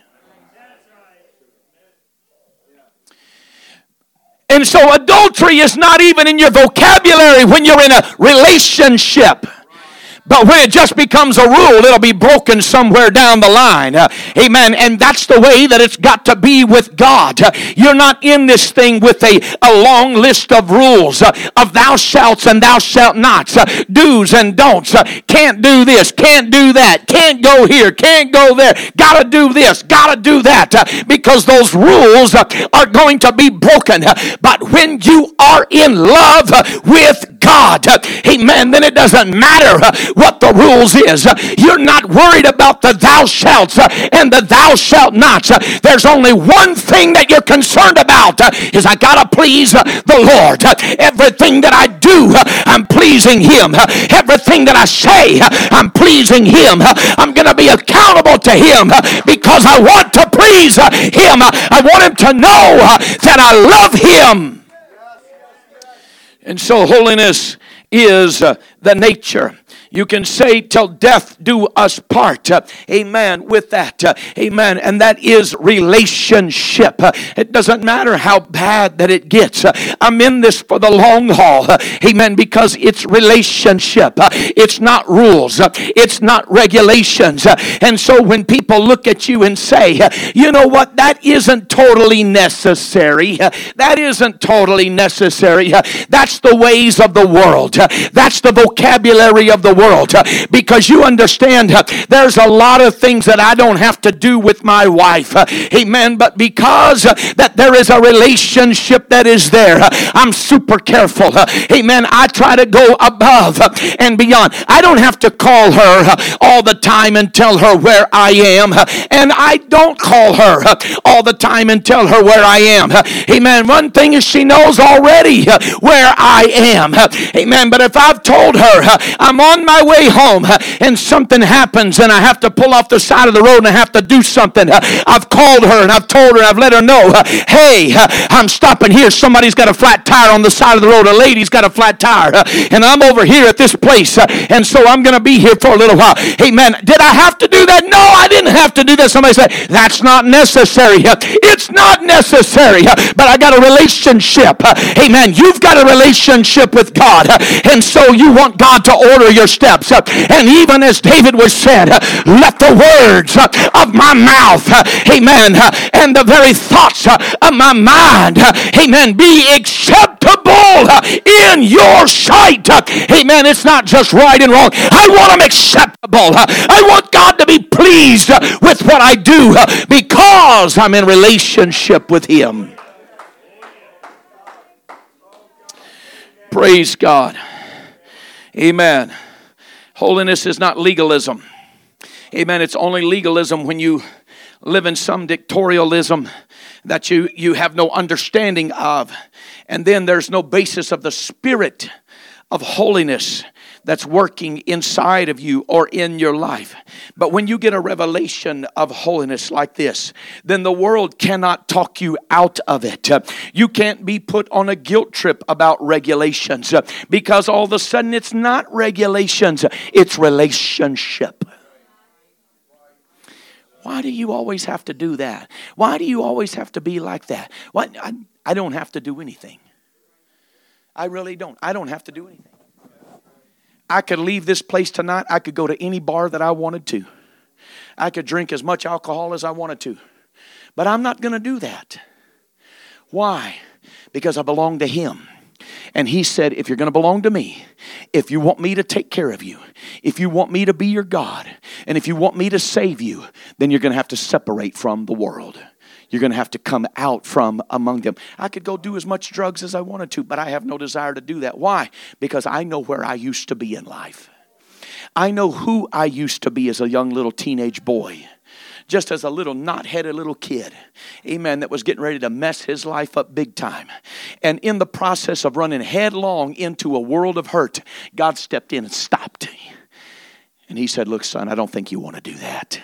And so adultery is not even in your vocabulary when you're in a relationship. But when it just becomes a rule, it'll be broken somewhere down the line. Uh, amen. And that's the way that it's got to be with God. Uh, you're not in this thing with a, a long list of rules uh, of thou shalt and thou shalt not. Uh, do's and don'ts. Uh, can't do this. Can't do that. Can't go here. Can't go there. Gotta do this. Gotta do that. Uh, because those rules uh, are going to be broken. Uh, but when you are in love uh, with God, uh, amen, then it doesn't matter uh, what the rules is. Uh, you're not worried about the thou shalt uh, and the thou shalt not. Uh, there's only one thing that you're concerned about uh, is I gotta please uh, the Lord. Uh, everything that I do, uh, I'm pleasing Him. Uh, everything that I say, uh, I'm pleasing Him. Uh, I'm gonna be accountable to Him uh, because I want to please uh, Him. Uh, I want Him to know uh, that I love Him. And so holiness is uh, the nature. You can say till death do us part. Uh, amen. With that. Uh, amen. And that is relationship. Uh, it doesn't matter how bad that it gets. Uh, I'm in this for the long haul. Uh, amen. Because it's relationship. Uh, it's not rules. Uh, it's not regulations. Uh, and so when people look at you and say, uh, you know what, that isn't totally necessary. Uh, that isn't totally necessary. Uh, that's the ways of the world. Uh, that's the vocabulary of the world. world. Because you understand, there's a lot of things that I don't have to do with my wife. Amen. But because that there is a relationship that is there, I'm super careful. Amen. I try to go above and beyond. I don't have to call her all the time and tell her where I am. And I don't call her all the time and tell her where I am. Amen. One thing is she knows already where I am. Amen. But if I've told her I'm on my way home and something happens and I have to pull off the side of the road and I have to do something, I've called her and I've told her and I've let her know, hey, I'm stopping here. Somebody's got a flat tire on the side of the road. A lady's got a flat tire. And I'm over here at this place. And so I'm going to be here for a little while. Amen. Did I have to do that? No, I didn't have to do that. Somebody said, that's not necessary. It's not necessary. But I got a relationship. Amen. You've got a relationship with God. And so you want God to order your steps. And even as David was said, let the words of my mouth, amen, and the very thoughts of my mind, amen, be acceptable in your sight. Amen. It's not just right and wrong. I want them acceptable. I want God to be pleased with what I do because I'm in relationship with Him. Praise God. Amen. Holiness is not legalism. Amen. It's only legalism when you live in some dictatorialism that you, you have no understanding of. And then there's no basis of the spirit of holiness that's working inside of you or in your life. But when you get a revelation of holiness like this, then the world cannot talk you out of it. You can't be put on a guilt trip about regulations because all of a sudden it's not regulations, it's relationship. Why do you always have to do that? Why do you always have to be like that? Why? I, I don't have to do anything. I really don't. I don't have to do anything. I could leave this place tonight. I could go to any bar that I wanted to. I could drink as much alcohol as I wanted to. But I'm not going to do that. Why? Because I belong to Him. And He said, if you're going to belong to me, if you want me to take care of you, if you want me to be your God, and if you want me to save you, then you're going to have to separate from the world. You're going to have to come out from among them. I could go do as much drugs as I wanted to, but I have no desire to do that. Why? Because I know where I used to be in life. I know who I used to be as a young little teenage boy. Just as a little knot-headed little kid, amen, that was getting ready to mess his life up big time. And in the process of running headlong into a world of hurt, God stepped in and stopped me. And He said, look, son, I don't think you want to do that.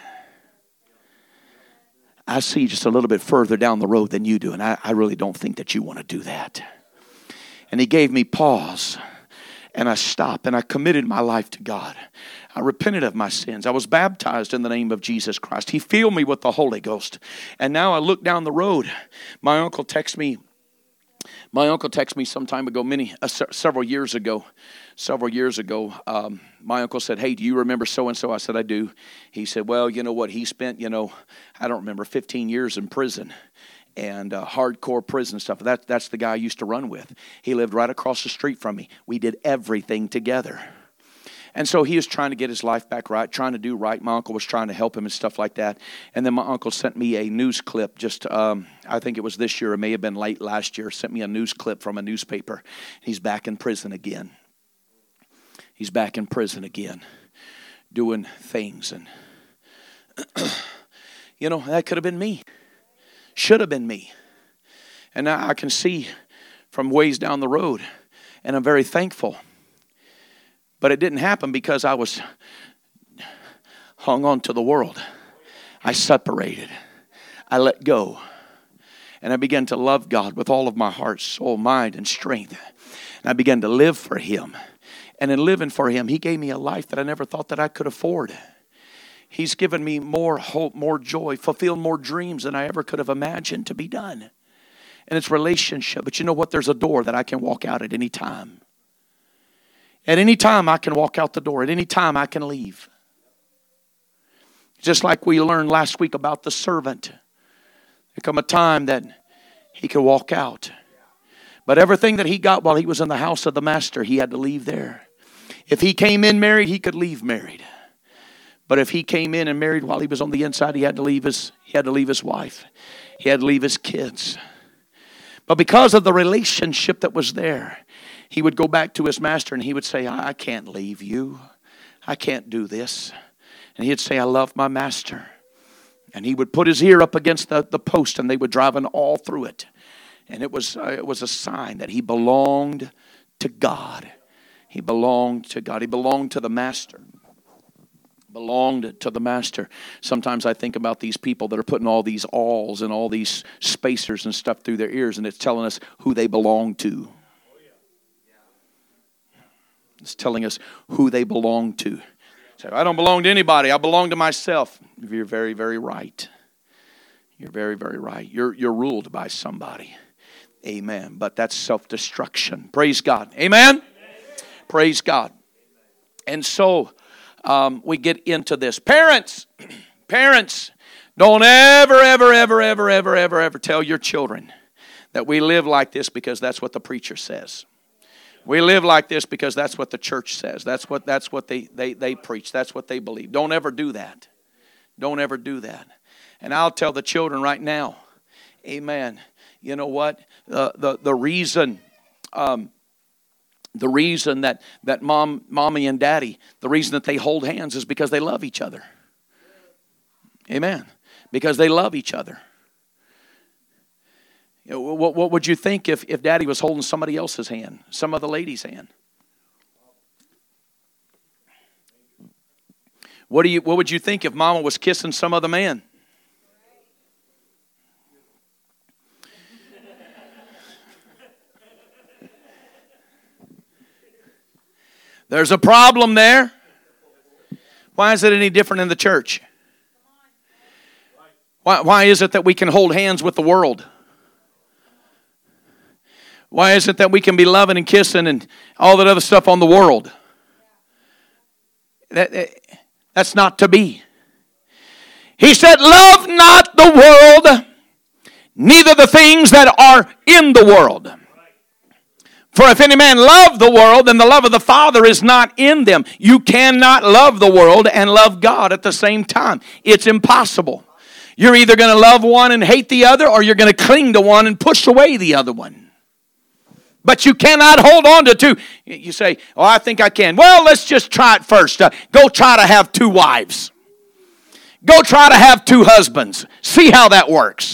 I see just a little bit further down the road than you do, and I, I really don't think that you want to do that. And He gave me pause, and I stopped, and I committed my life to God. I repented of my sins. I was baptized in the name of Jesus Christ. He filled me with the Holy Ghost. And now I look down the road. My uncle texts me. My uncle texted me some time ago, many uh, se- several years ago. Several years ago, um, my uncle said, hey, do you remember so-and-so? I said, I do. He said, well, you know what? He spent, you know, I don't remember, fifteen years in prison. And uh, hardcore prison stuff. That, that's the guy I used to run with. He lived right across the street from me. We did everything together. And so he was trying to get his life back right, trying to do right. My uncle was trying to help him and stuff like that. And then my uncle sent me a news clip just, um, I think it was this year, it may have been late last year, sent me a news clip from a newspaper. He's back in prison again. He's back in prison again, doing things. And, you know, that could have been me. Should have been me. And now I can see from ways down the road, and I'm very thankful. But it didn't happen because I was hung on to the world. I separated. I let go. And I began to love God with all of my heart, soul, mind, and strength. And I began to live for Him. And in living for Him, He gave me a life that I never thought that I could afford. He's given me more hope, more joy, fulfilled more dreams than I ever could have imagined to be done. And it's relationship. But you know what? There's a door that I can walk out at any time. At any time I can walk out the door. At any time I can leave. Just like we learned last week about the servant. There come a time that he could walk out. But everything that he got while he was in the house of the master, he had to leave there. If he came in married, he could leave married. But if he came in and married while he was on the inside, he had to leave his, he had to leave his wife. He had to leave his kids. But because of the relationship that was there, he would go back to his master and he would say, I can't leave you. I can't do this. And he'd say, I love my master. And he would put his ear up against the, the post and they would drive an awl through it. And it was, uh, it was a sign that he belonged to God. He belonged to God. He belonged to the master. Belonged to the master. Sometimes I think about these people that are putting all these awls and all these spacers and stuff through their ears, and it's telling us who they belong to. It's telling us who they belong to. So I don't belong to anybody. I belong to myself. You're very, very right. You're very, very right. You're you're ruled by somebody. Amen. But that's self-destruction. Praise God. Amen. Amen. Praise God. And so Um, we get into this. Parents, parents, don't ever, ever, ever, ever, ever, ever, ever tell your children that we live like this because that's what the preacher says. We live like this because that's what the church says. That's what that's what they, they, they preach. That's what they believe. Don't ever do that. Don't ever do that. And I'll tell the children right now, amen, you know what? Uh, the, the reason... Um, The reason that, that mom, mommy and daddy, the reason that they hold hands is because they love each other. Amen. Because they love each other. You know, what, what would you think if, if daddy was holding somebody else's hand, some other lady's hand? What do you? What would you think if mama was kissing some other man? There's a problem there. Why is it any different in the church? Why, why is it that we can hold hands with the world? Why is it that we can be loving and kissing and all that other stuff on the world? That, that's not to be. He said, love not the world, neither the things that are in the world. For if any man love the world, then the love of the Father is not in them. You cannot love the world and love God at the same time. It's impossible. You're either going to love one and hate the other, or you're going to cling to one and push away the other one. But you cannot hold on to two. You say, oh, I think I can. Well, let's just try it first. Uh, go try to have two wives. Go try to have two husbands. See how that works.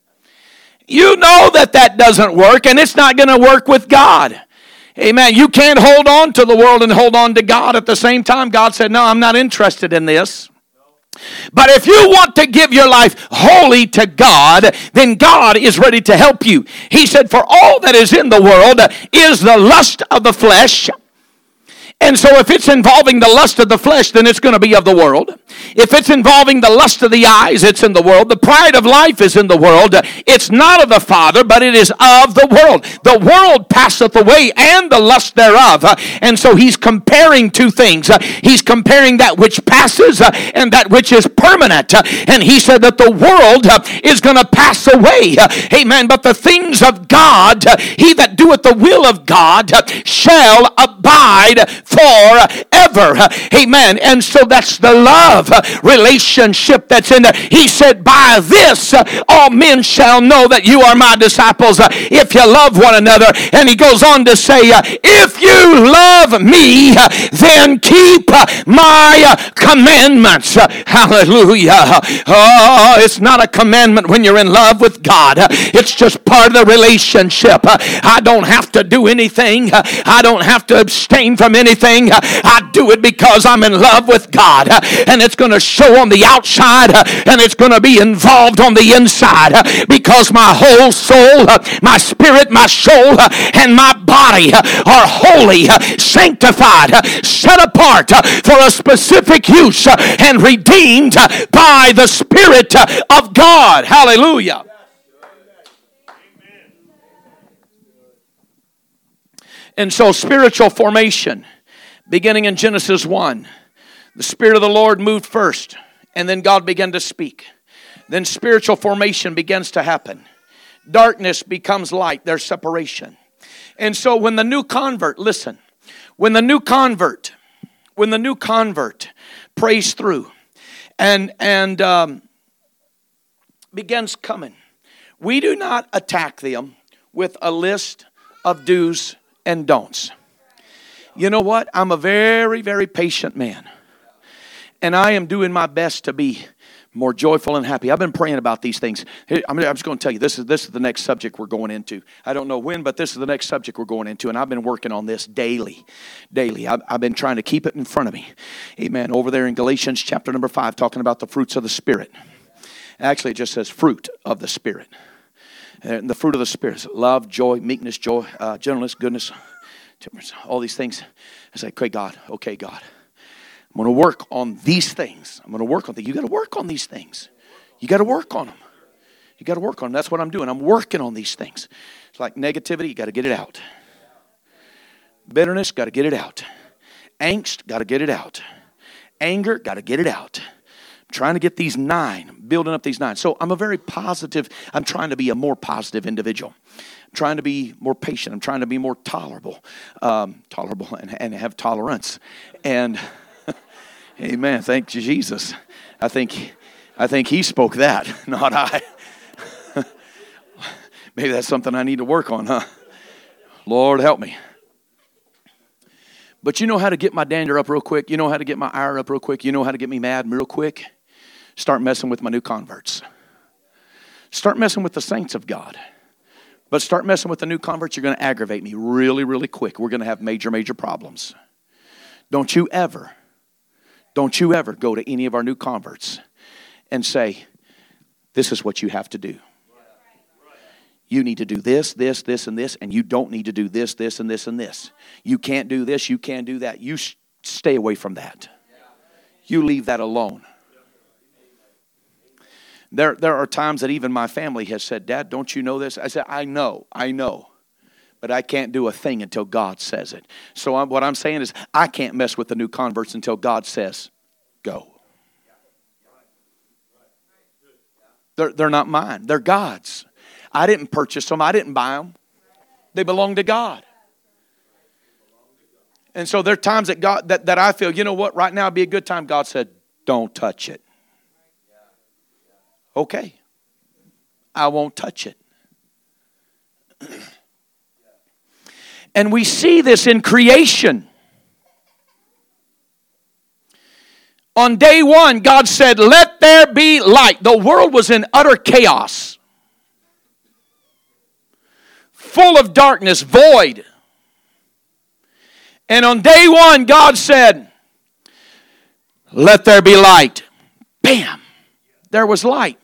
You know that that doesn't work, and it's not going to work with God. Amen. You can't hold on to the world and hold on to God at the same time. God said, no, I'm not interested in this. But if you want to give your life wholly to God, then God is ready to help you. He said, for all that is in the world is the lust of the flesh. And so if it's involving the lust of the flesh, then it's going to be of the world. If it's involving the lust of the eyes, it's in the world. The pride of life is in the world. It's not of the Father, but it is of the world. The world passeth away and the lust thereof. And so he's comparing two things. He's comparing that which passes and that which is permanent. And he said that the world is going to pass away. Amen. But the things of God, he that doeth the will of God shall abide forever. Amen. And so that's the love relationship that's in there. He said, by this all men shall know that you are my disciples if you love one another. And he goes on to say, if you love me, then keep my commandments. Hallelujah. Oh, it's not a commandment when you're in love with God. It's just part of the relationship. I don't have to do anything. I don't have to abstain from anything. I do it because I'm in love with God, and it's going to show on the outside, and it's going to be involved on the inside, because my whole soul, my spirit, my soul, and my body are holy, sanctified, set apart for a specific use, and redeemed by the Spirit of God. Hallelujah. And so spiritual formation, beginning in Genesis one, the Spirit of the Lord moved first, and then God began to speak. Then spiritual formation begins to happen. Darkness becomes light. There's separation. And so when the new convert, listen, when the new convert when the new convert prays through and, and um, begins coming, we do not attack them with a list of do's and don'ts. You know what? I'm a very, very patient man. And I am doing my best to be more joyful and happy. I've been praying about these things. I'm just going to tell you, this is this is the next subject we're going into. I don't know when, but this is the next subject we're going into. And I've been working on this daily. Daily. I've, I've been trying to keep it in front of me. Amen. Over there in Galatians chapter number five, talking about the fruits of the Spirit. Actually, it just says fruit of the Spirit. And the fruit of the Spirit is love, joy, meekness, joy, uh, gentleness, goodness, temperance, all these things. I say, okay, God, okay, God. I'm going to work on these things. I'm going to work on things. You got to work on these things. You got to work on them. You got to work on them. That's what I'm doing. I'm working on these things. It's like negativity, you got to get it out. Bitterness, got to get it out. Angst, got to get it out. Anger, got to get it out. I'm trying to get these nine, building up these nine. So I'm a very positive, I'm trying to be a more positive individual. I'm trying to be more patient. I'm trying to be more tolerable, um, tolerable and, and have tolerance. And amen. Thank you, Jesus. I think, I think he spoke that, not I. Maybe that's something I need to work on, huh? Lord, help me. But you know how to get my dander up real quick? You know how to get my ire up real quick? You know how to get me mad real quick? Start messing with my new converts. Start messing with the saints of God. But start messing with the new converts, you're going to aggravate me really, really quick. We're going to have major, major problems. Don't you ever, don't you ever go to any of our new converts and say, this is what you have to do. You need to do this, this, this, and this, and you don't need to do this, this, and this, and this. You can't do this, you can't do that. You sh- stay away from that. You leave that alone. There, there are times that even my family has said, Dad, don't you know this? I said, I know, I know. But I can't do a thing until God says it. So I'm, what I'm saying is, I can't mess with the new converts until God says, go. They're, they're not mine. They're God's. I didn't purchase them. I didn't buy them. They belong to God. And so there are times that God that, that I feel, you know what, right now would be a good time. God said, don't touch it. Okay. I won't touch it. And we see this in creation. On day one, God said, let there be light. The world was in utter chaos. Full of darkness, void. And on day one, God said, let there be light. Bam! There was light.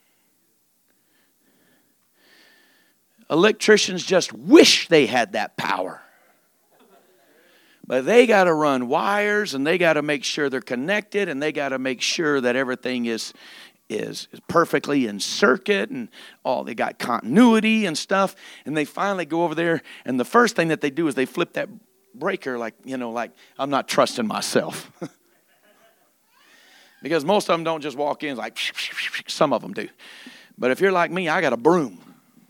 Electricians just wish they had that power. But they got to run wires, and they got to make sure they're connected, and they got to make sure that everything is Is, is perfectly in circuit, and all they got continuity and stuff. And they finally go over there, and the first thing that they do is they flip that breaker, like, you know, like, I'm not trusting myself. Because most of them don't just walk in like, some of them do. But if you're like me, I got a broom.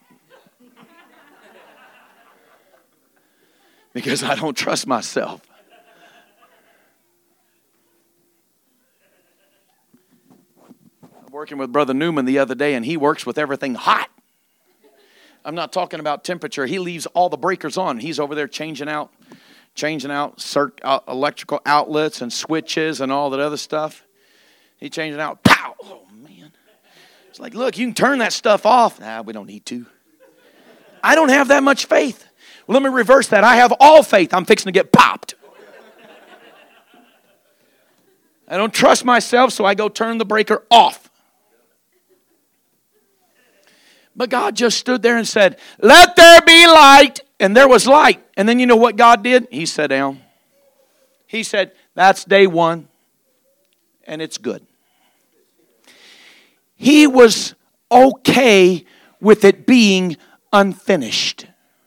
Because I don't trust myself. Working with Brother Newman the other day, and he works with everything hot. I'm not talking about temperature. He leaves all the breakers on. He's over there changing out, changing out circ, uh, electrical outlets and switches and all that other stuff. He changing out. Pow! Oh man! It's like, look, you can turn that stuff off. Nah, we don't need to. I don't have that much faith. Well, let me reverse that. I have all faith. I'm fixing to get popped. I don't trust myself, so I go turn the breaker off. But God just stood there and said, let there be light. And there was light. And then you know what God did? He sat down. He said, that's day one. And it's good. He was okay with it being unfinished.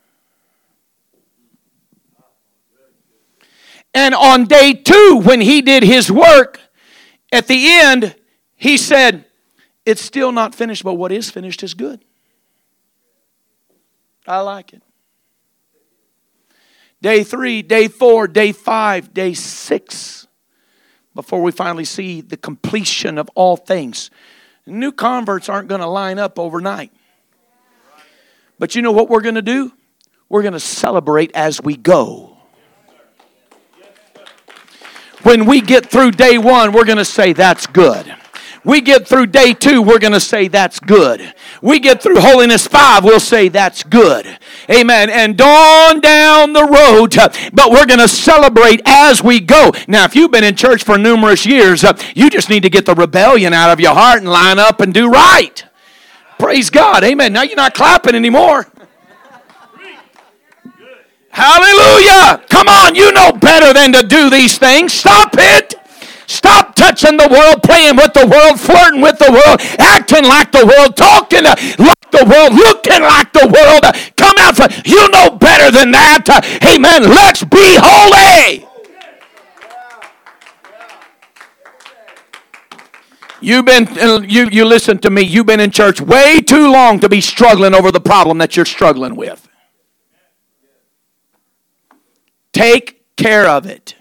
And on day two, when he did his work, at the end, he said, it's still not finished, but what is finished is good. I like it. day three, day four, day five, day six, before we finally see the completion of all things. New converts aren't going to line up overnight. But you know what we're going to do? We're going to celebrate as we go. When we get through day one, we're going to say, that's good. We get through day two, we're going to say, that's good. We get through Holiness five, we'll say, that's good. Amen. And on down the road, but we're going to celebrate as we go. Now, if you've been in church for numerous years, you just need to get the rebellion out of your heart and line up and do right. Praise God. Amen. Now you're not clapping anymore. Hallelujah. Come on, you know better than to do these things. Stop it. Stop touching the world, playing with the world, flirting with the world, acting like the world, talking like the world, looking like the world. Come out for, you know better than that. Amen. Let's be holy. You've been, you, you listen to me, you've been in church way too long to be struggling over the problem that you're struggling with. Take care of it.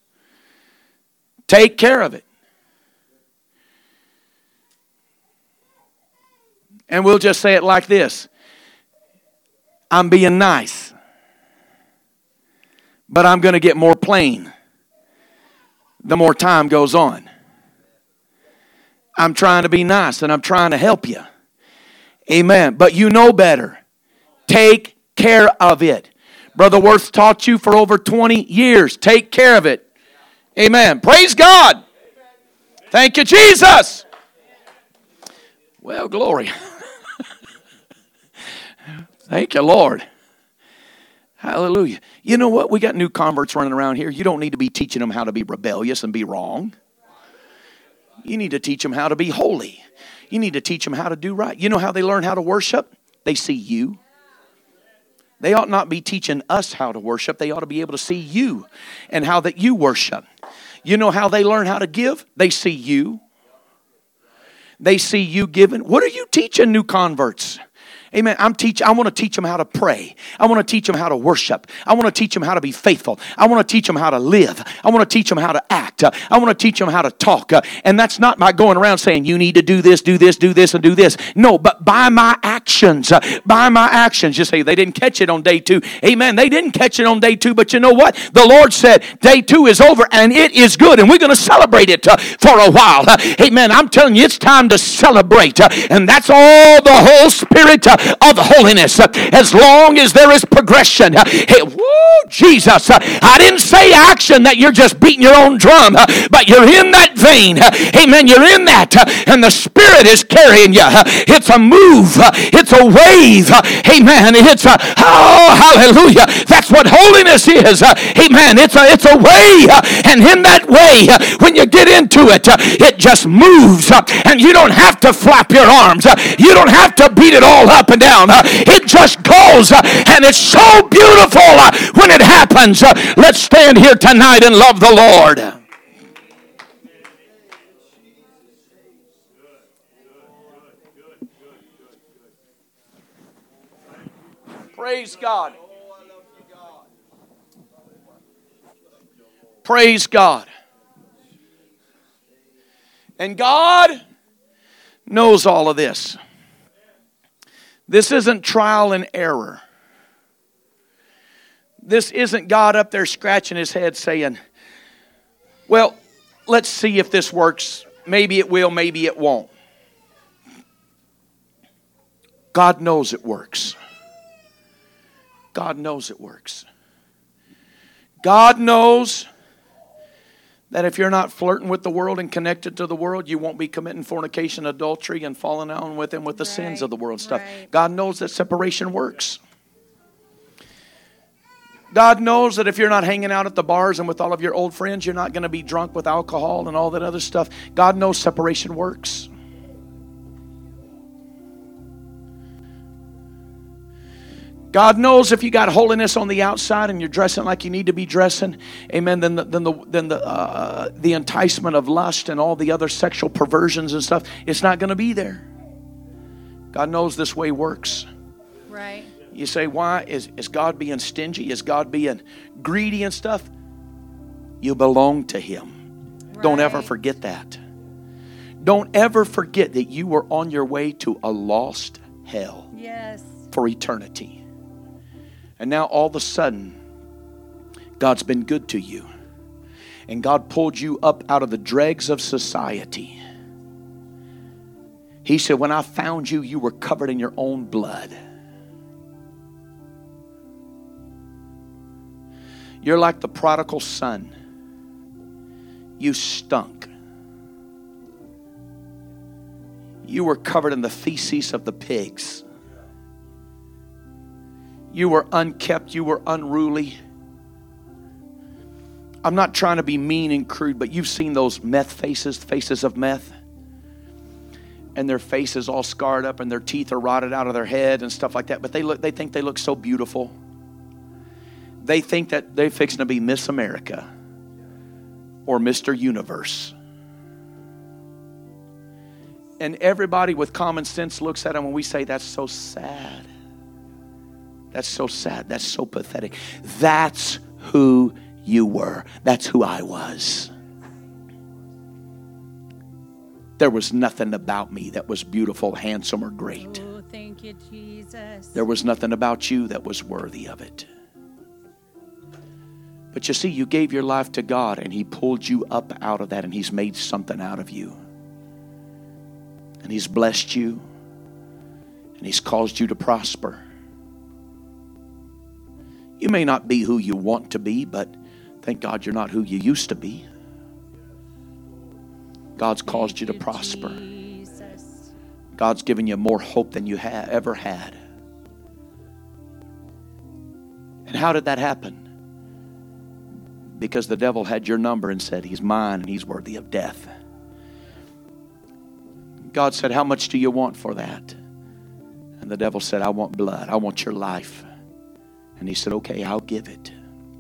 Take care of it. And we'll just say it like this. I'm being nice. But I'm going to get more plain the more time goes on. I'm trying to be nice and I'm trying to help you. Amen. But you know better. Take care of it. Brother Worth taught you for over twenty years. Take care of it. Amen. Praise God. Thank you, Jesus. Well, glory. Thank you, Lord. Hallelujah. You know what? We got new converts running around here. You don't need to be teaching them how to be rebellious and be wrong. You need to teach them how to be holy. You need to teach them how to do right. You know how they learn how to worship? They see you. They ought not be teaching us how to worship. They ought to be able to see you and how that you worship. You know how they learn how to give? They see you. They see you giving. What are you teaching new converts? Amen. I'm teach, I want to teach them how to pray. I want to teach them how to worship. I want to teach them how to be faithful. I want to teach them how to live. I want to teach them how to act. Uh, I want to teach them how to talk. Uh, and that's not by going around saying, you need to do this, do this, do this, and do this. No, but by my actions. Uh, by my actions. You say, they didn't catch it on day two. Amen. They didn't catch it on day two. But you know what? The Lord said, day two is over and it is good. And we're going to celebrate it uh, for a while. Uh, amen. I'm telling you, it's time to celebrate. Uh, and that's all the whole spirit uh, of holiness, as long as there is progression. Hey, woo, Jesus, I didn't say action that you're just beating your own drum, but you're in that vein. Amen. You're in that, and the Spirit is carrying you. It's a move. It's a wave. Amen. It's a, oh, hallelujah. That's what holiness is. Amen. It's a, it's a way, and in that way, when you get into it, it just moves, and you don't have to flap your arms. You don't have to beat it all up and down. It just goes, and it's so beautiful when it happens. Let's stand here tonight and love the Lord. Praise God. Praise God. And God knows all of this. This isn't trial and error. This isn't God up there scratching his head saying, well, let's see if this works. Maybe it will, maybe it won't. God knows it works. God knows it works. God knows that if you're not flirting with the world and connected to the world, you won't be committing fornication, adultery, and falling on with him with the right, sins of the world stuff. Right. God knows that separation works. God knows that if you're not hanging out at the bars and with all of your old friends, you're not going to be drunk with alcohol and all that other stuff. God knows separation works. God knows if you got holiness on the outside and you're dressing like you need to be dressing, amen, then the, then the, then the, uh, the enticement of lust and all the other sexual perversions and stuff, it's not going to be there. God knows this way works. Right. You say, why? Is, is God being stingy? Is God being greedy and stuff? You belong to Him. Right. Don't ever forget that. Don't ever forget that you were on your way to a lost hell. Yes. For eternity. And now all of a sudden, God's been good to you. And God pulled you up out of the dregs of society. He said, when I found you, you were covered in your own blood. You're like the prodigal son. You stunk. You were covered in the feces of the pigs. You were unkept. You were unruly. I'm not trying to be mean and crude, but you've seen those meth faces, faces of meth. And their faces all scarred up and their teeth are rotted out of their head and stuff like that. But they look, they think they look so beautiful. They think that they're fixing to be Miss America or Mister Universe. And everybody with common sense looks at them when we say, that's so sad. That's so sad. That's so pathetic. That's who you were. That's who I was. There was nothing about me that was beautiful, handsome, or great. Oh, thank you, Jesus. There was nothing about you that was worthy of it. But you see, you gave your life to God and He pulled you up out of that and He's made something out of you. And He's blessed you and He's caused you to prosper. You may not be who you want to be, but thank God you're not who you used to be. God's caused you to prosper. God's given you more hope than you have ever had. And how did that happen? Because the devil had your number and said, he's mine and he's worthy of death. God said, how much do you want for that? And the devil said, I want blood. I want your life. And he said, okay, I'll give it.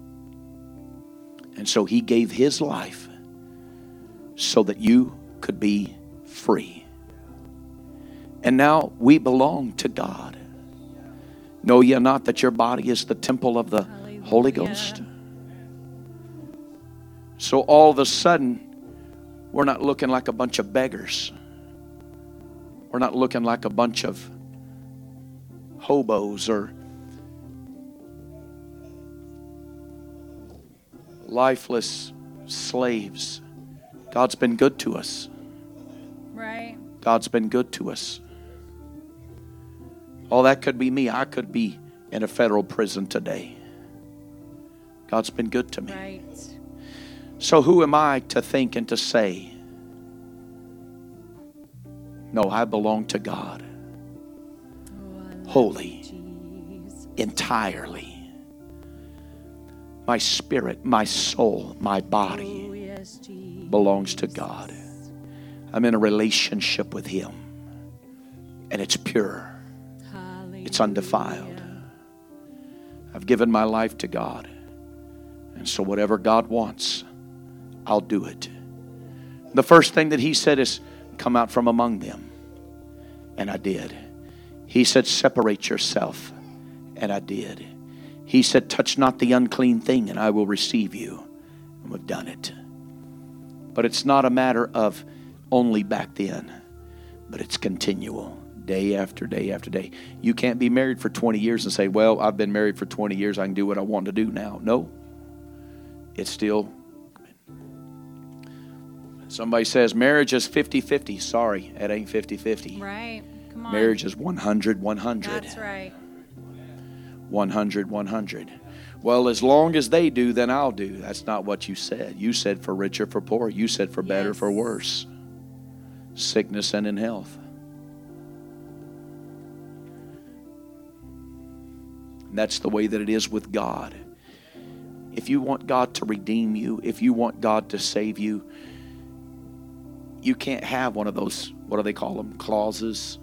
And so he gave his life so that you could be free. And now we belong to God. Know ye not that your body is the temple of the Hallelujah. Holy Ghost? So all of a sudden, we're not looking like a bunch of beggars. We're not looking like a bunch of hobos or lifeless slaves. God's been good to us. Right. God's been good to us. Oh, that could be me. I could be in a federal prison today. God's been good to me. Right. So who am I to think and to say, no, I belong to God. Oh, Holy. Jesus. Entirely. My spirit, my soul, my body Oh, yes, Jesus. belongs to God. I'm in a relationship with Him. And it's pure. Hallelujah. It's undefiled. I've given my life to God. And so whatever God wants, I'll do it. The first thing that He said is, come out from among them. And I did. He said, separate yourself. And I did. He said, touch not the unclean thing and I will receive you. And we've done it. But it's not a matter of only back then, but it's continual, day after day after day. You can't be married for twenty years and say, well, I've been married for twenty years. I can do what I want to do now. No. It's still. Somebody says marriage is fifty-fifty. Sorry, it ain't fifty-fifty. Right. Come on. Marriage is one hundred one hundred. That's right. one hundred one hundred. Well, as long as they do, then I'll do. That's not what you said. You said for richer, for poor. You said for better, Yes. for worse. Sickness and in health. And that's the way that it is with God. If you want God to redeem you, if you want God to save you, you can't have one of those, what do they call them, clauses?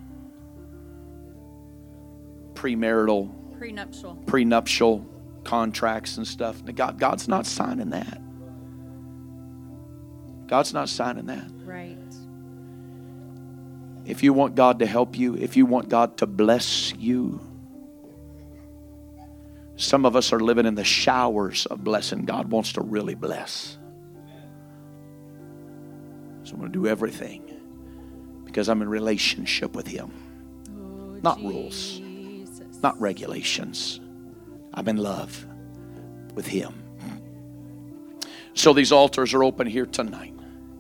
Premarital, Prenuptial. prenuptial contracts and stuff. God, God's not signing that. God's not signing that. Right. If you want God to help you, if you want God to bless you, Some of us are living in the showers of blessing. God wants to really bless. So I'm going to do everything because I'm in relationship with Him. Not rules, not regulations. I'm in love with Him. So these altars are open here tonight.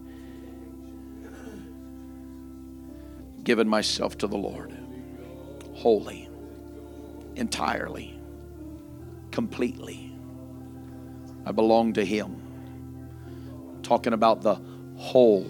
Giving myself to the Lord. Wholly. Entirely. Completely. I belong to Him. Talking about the whole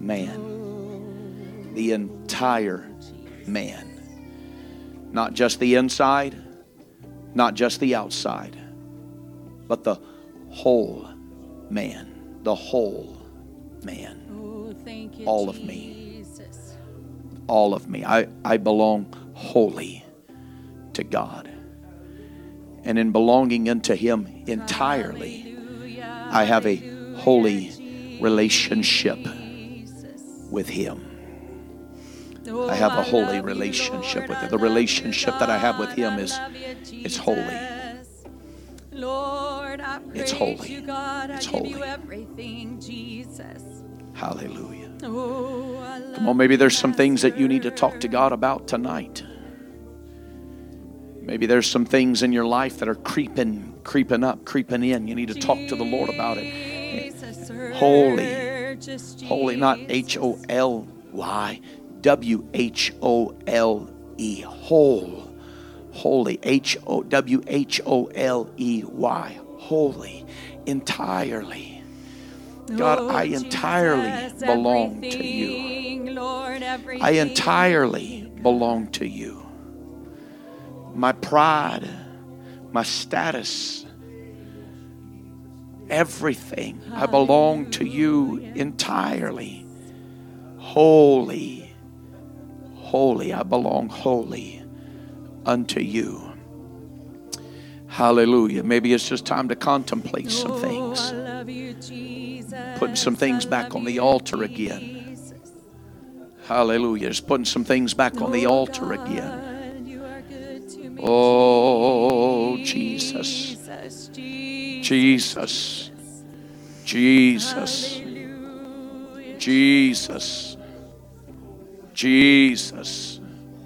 man. The entire man. Not just the inside, not just the outside, but the whole man. The whole man. Oh, thank you, all of me. Jesus. All of me. I, I belong wholly to God. And in belonging unto Him entirely, Hallelujah, I have a hallelujah, holy relationship Jesus. with Him. Oh, I have a holy love you, relationship Lord. with I Him. The love you, relationship that I have with God. Him I is, love you, it's holy. Jesus. Lord, I praise It's holy. you, God. It's I give you holy. everything, Jesus. Hallelujah. Oh, I love Come on, maybe you, there's some things that you need to Master. talk to God about tonight. Maybe there's some things in your life that are creeping, creeping up, creeping in. You need to talk to the Lord about it. Jesus, Holy. just Holy, not Jesus. H O L Y, W H O L E. Whole. Holy. H O W H O L E Y. Holy. Entirely. God, Oh, I entirely Jesus, belong to you. everything, Lord, everything. I entirely belong to you. My pride, my status, everything. I belong to you entirely. Holy, holy. I belong wholly unto you. Hallelujah. Maybe it's just time to contemplate some Oh, things. I love you, Jesus. Putting some things I back love on the you, altar again. Jesus. Hallelujah. Just putting some things back on the Oh, altar God, again. you are good to me, Oh, Jesus. Jesus, Jesus. Jesus. Hallelujah. Jesus. Jesus.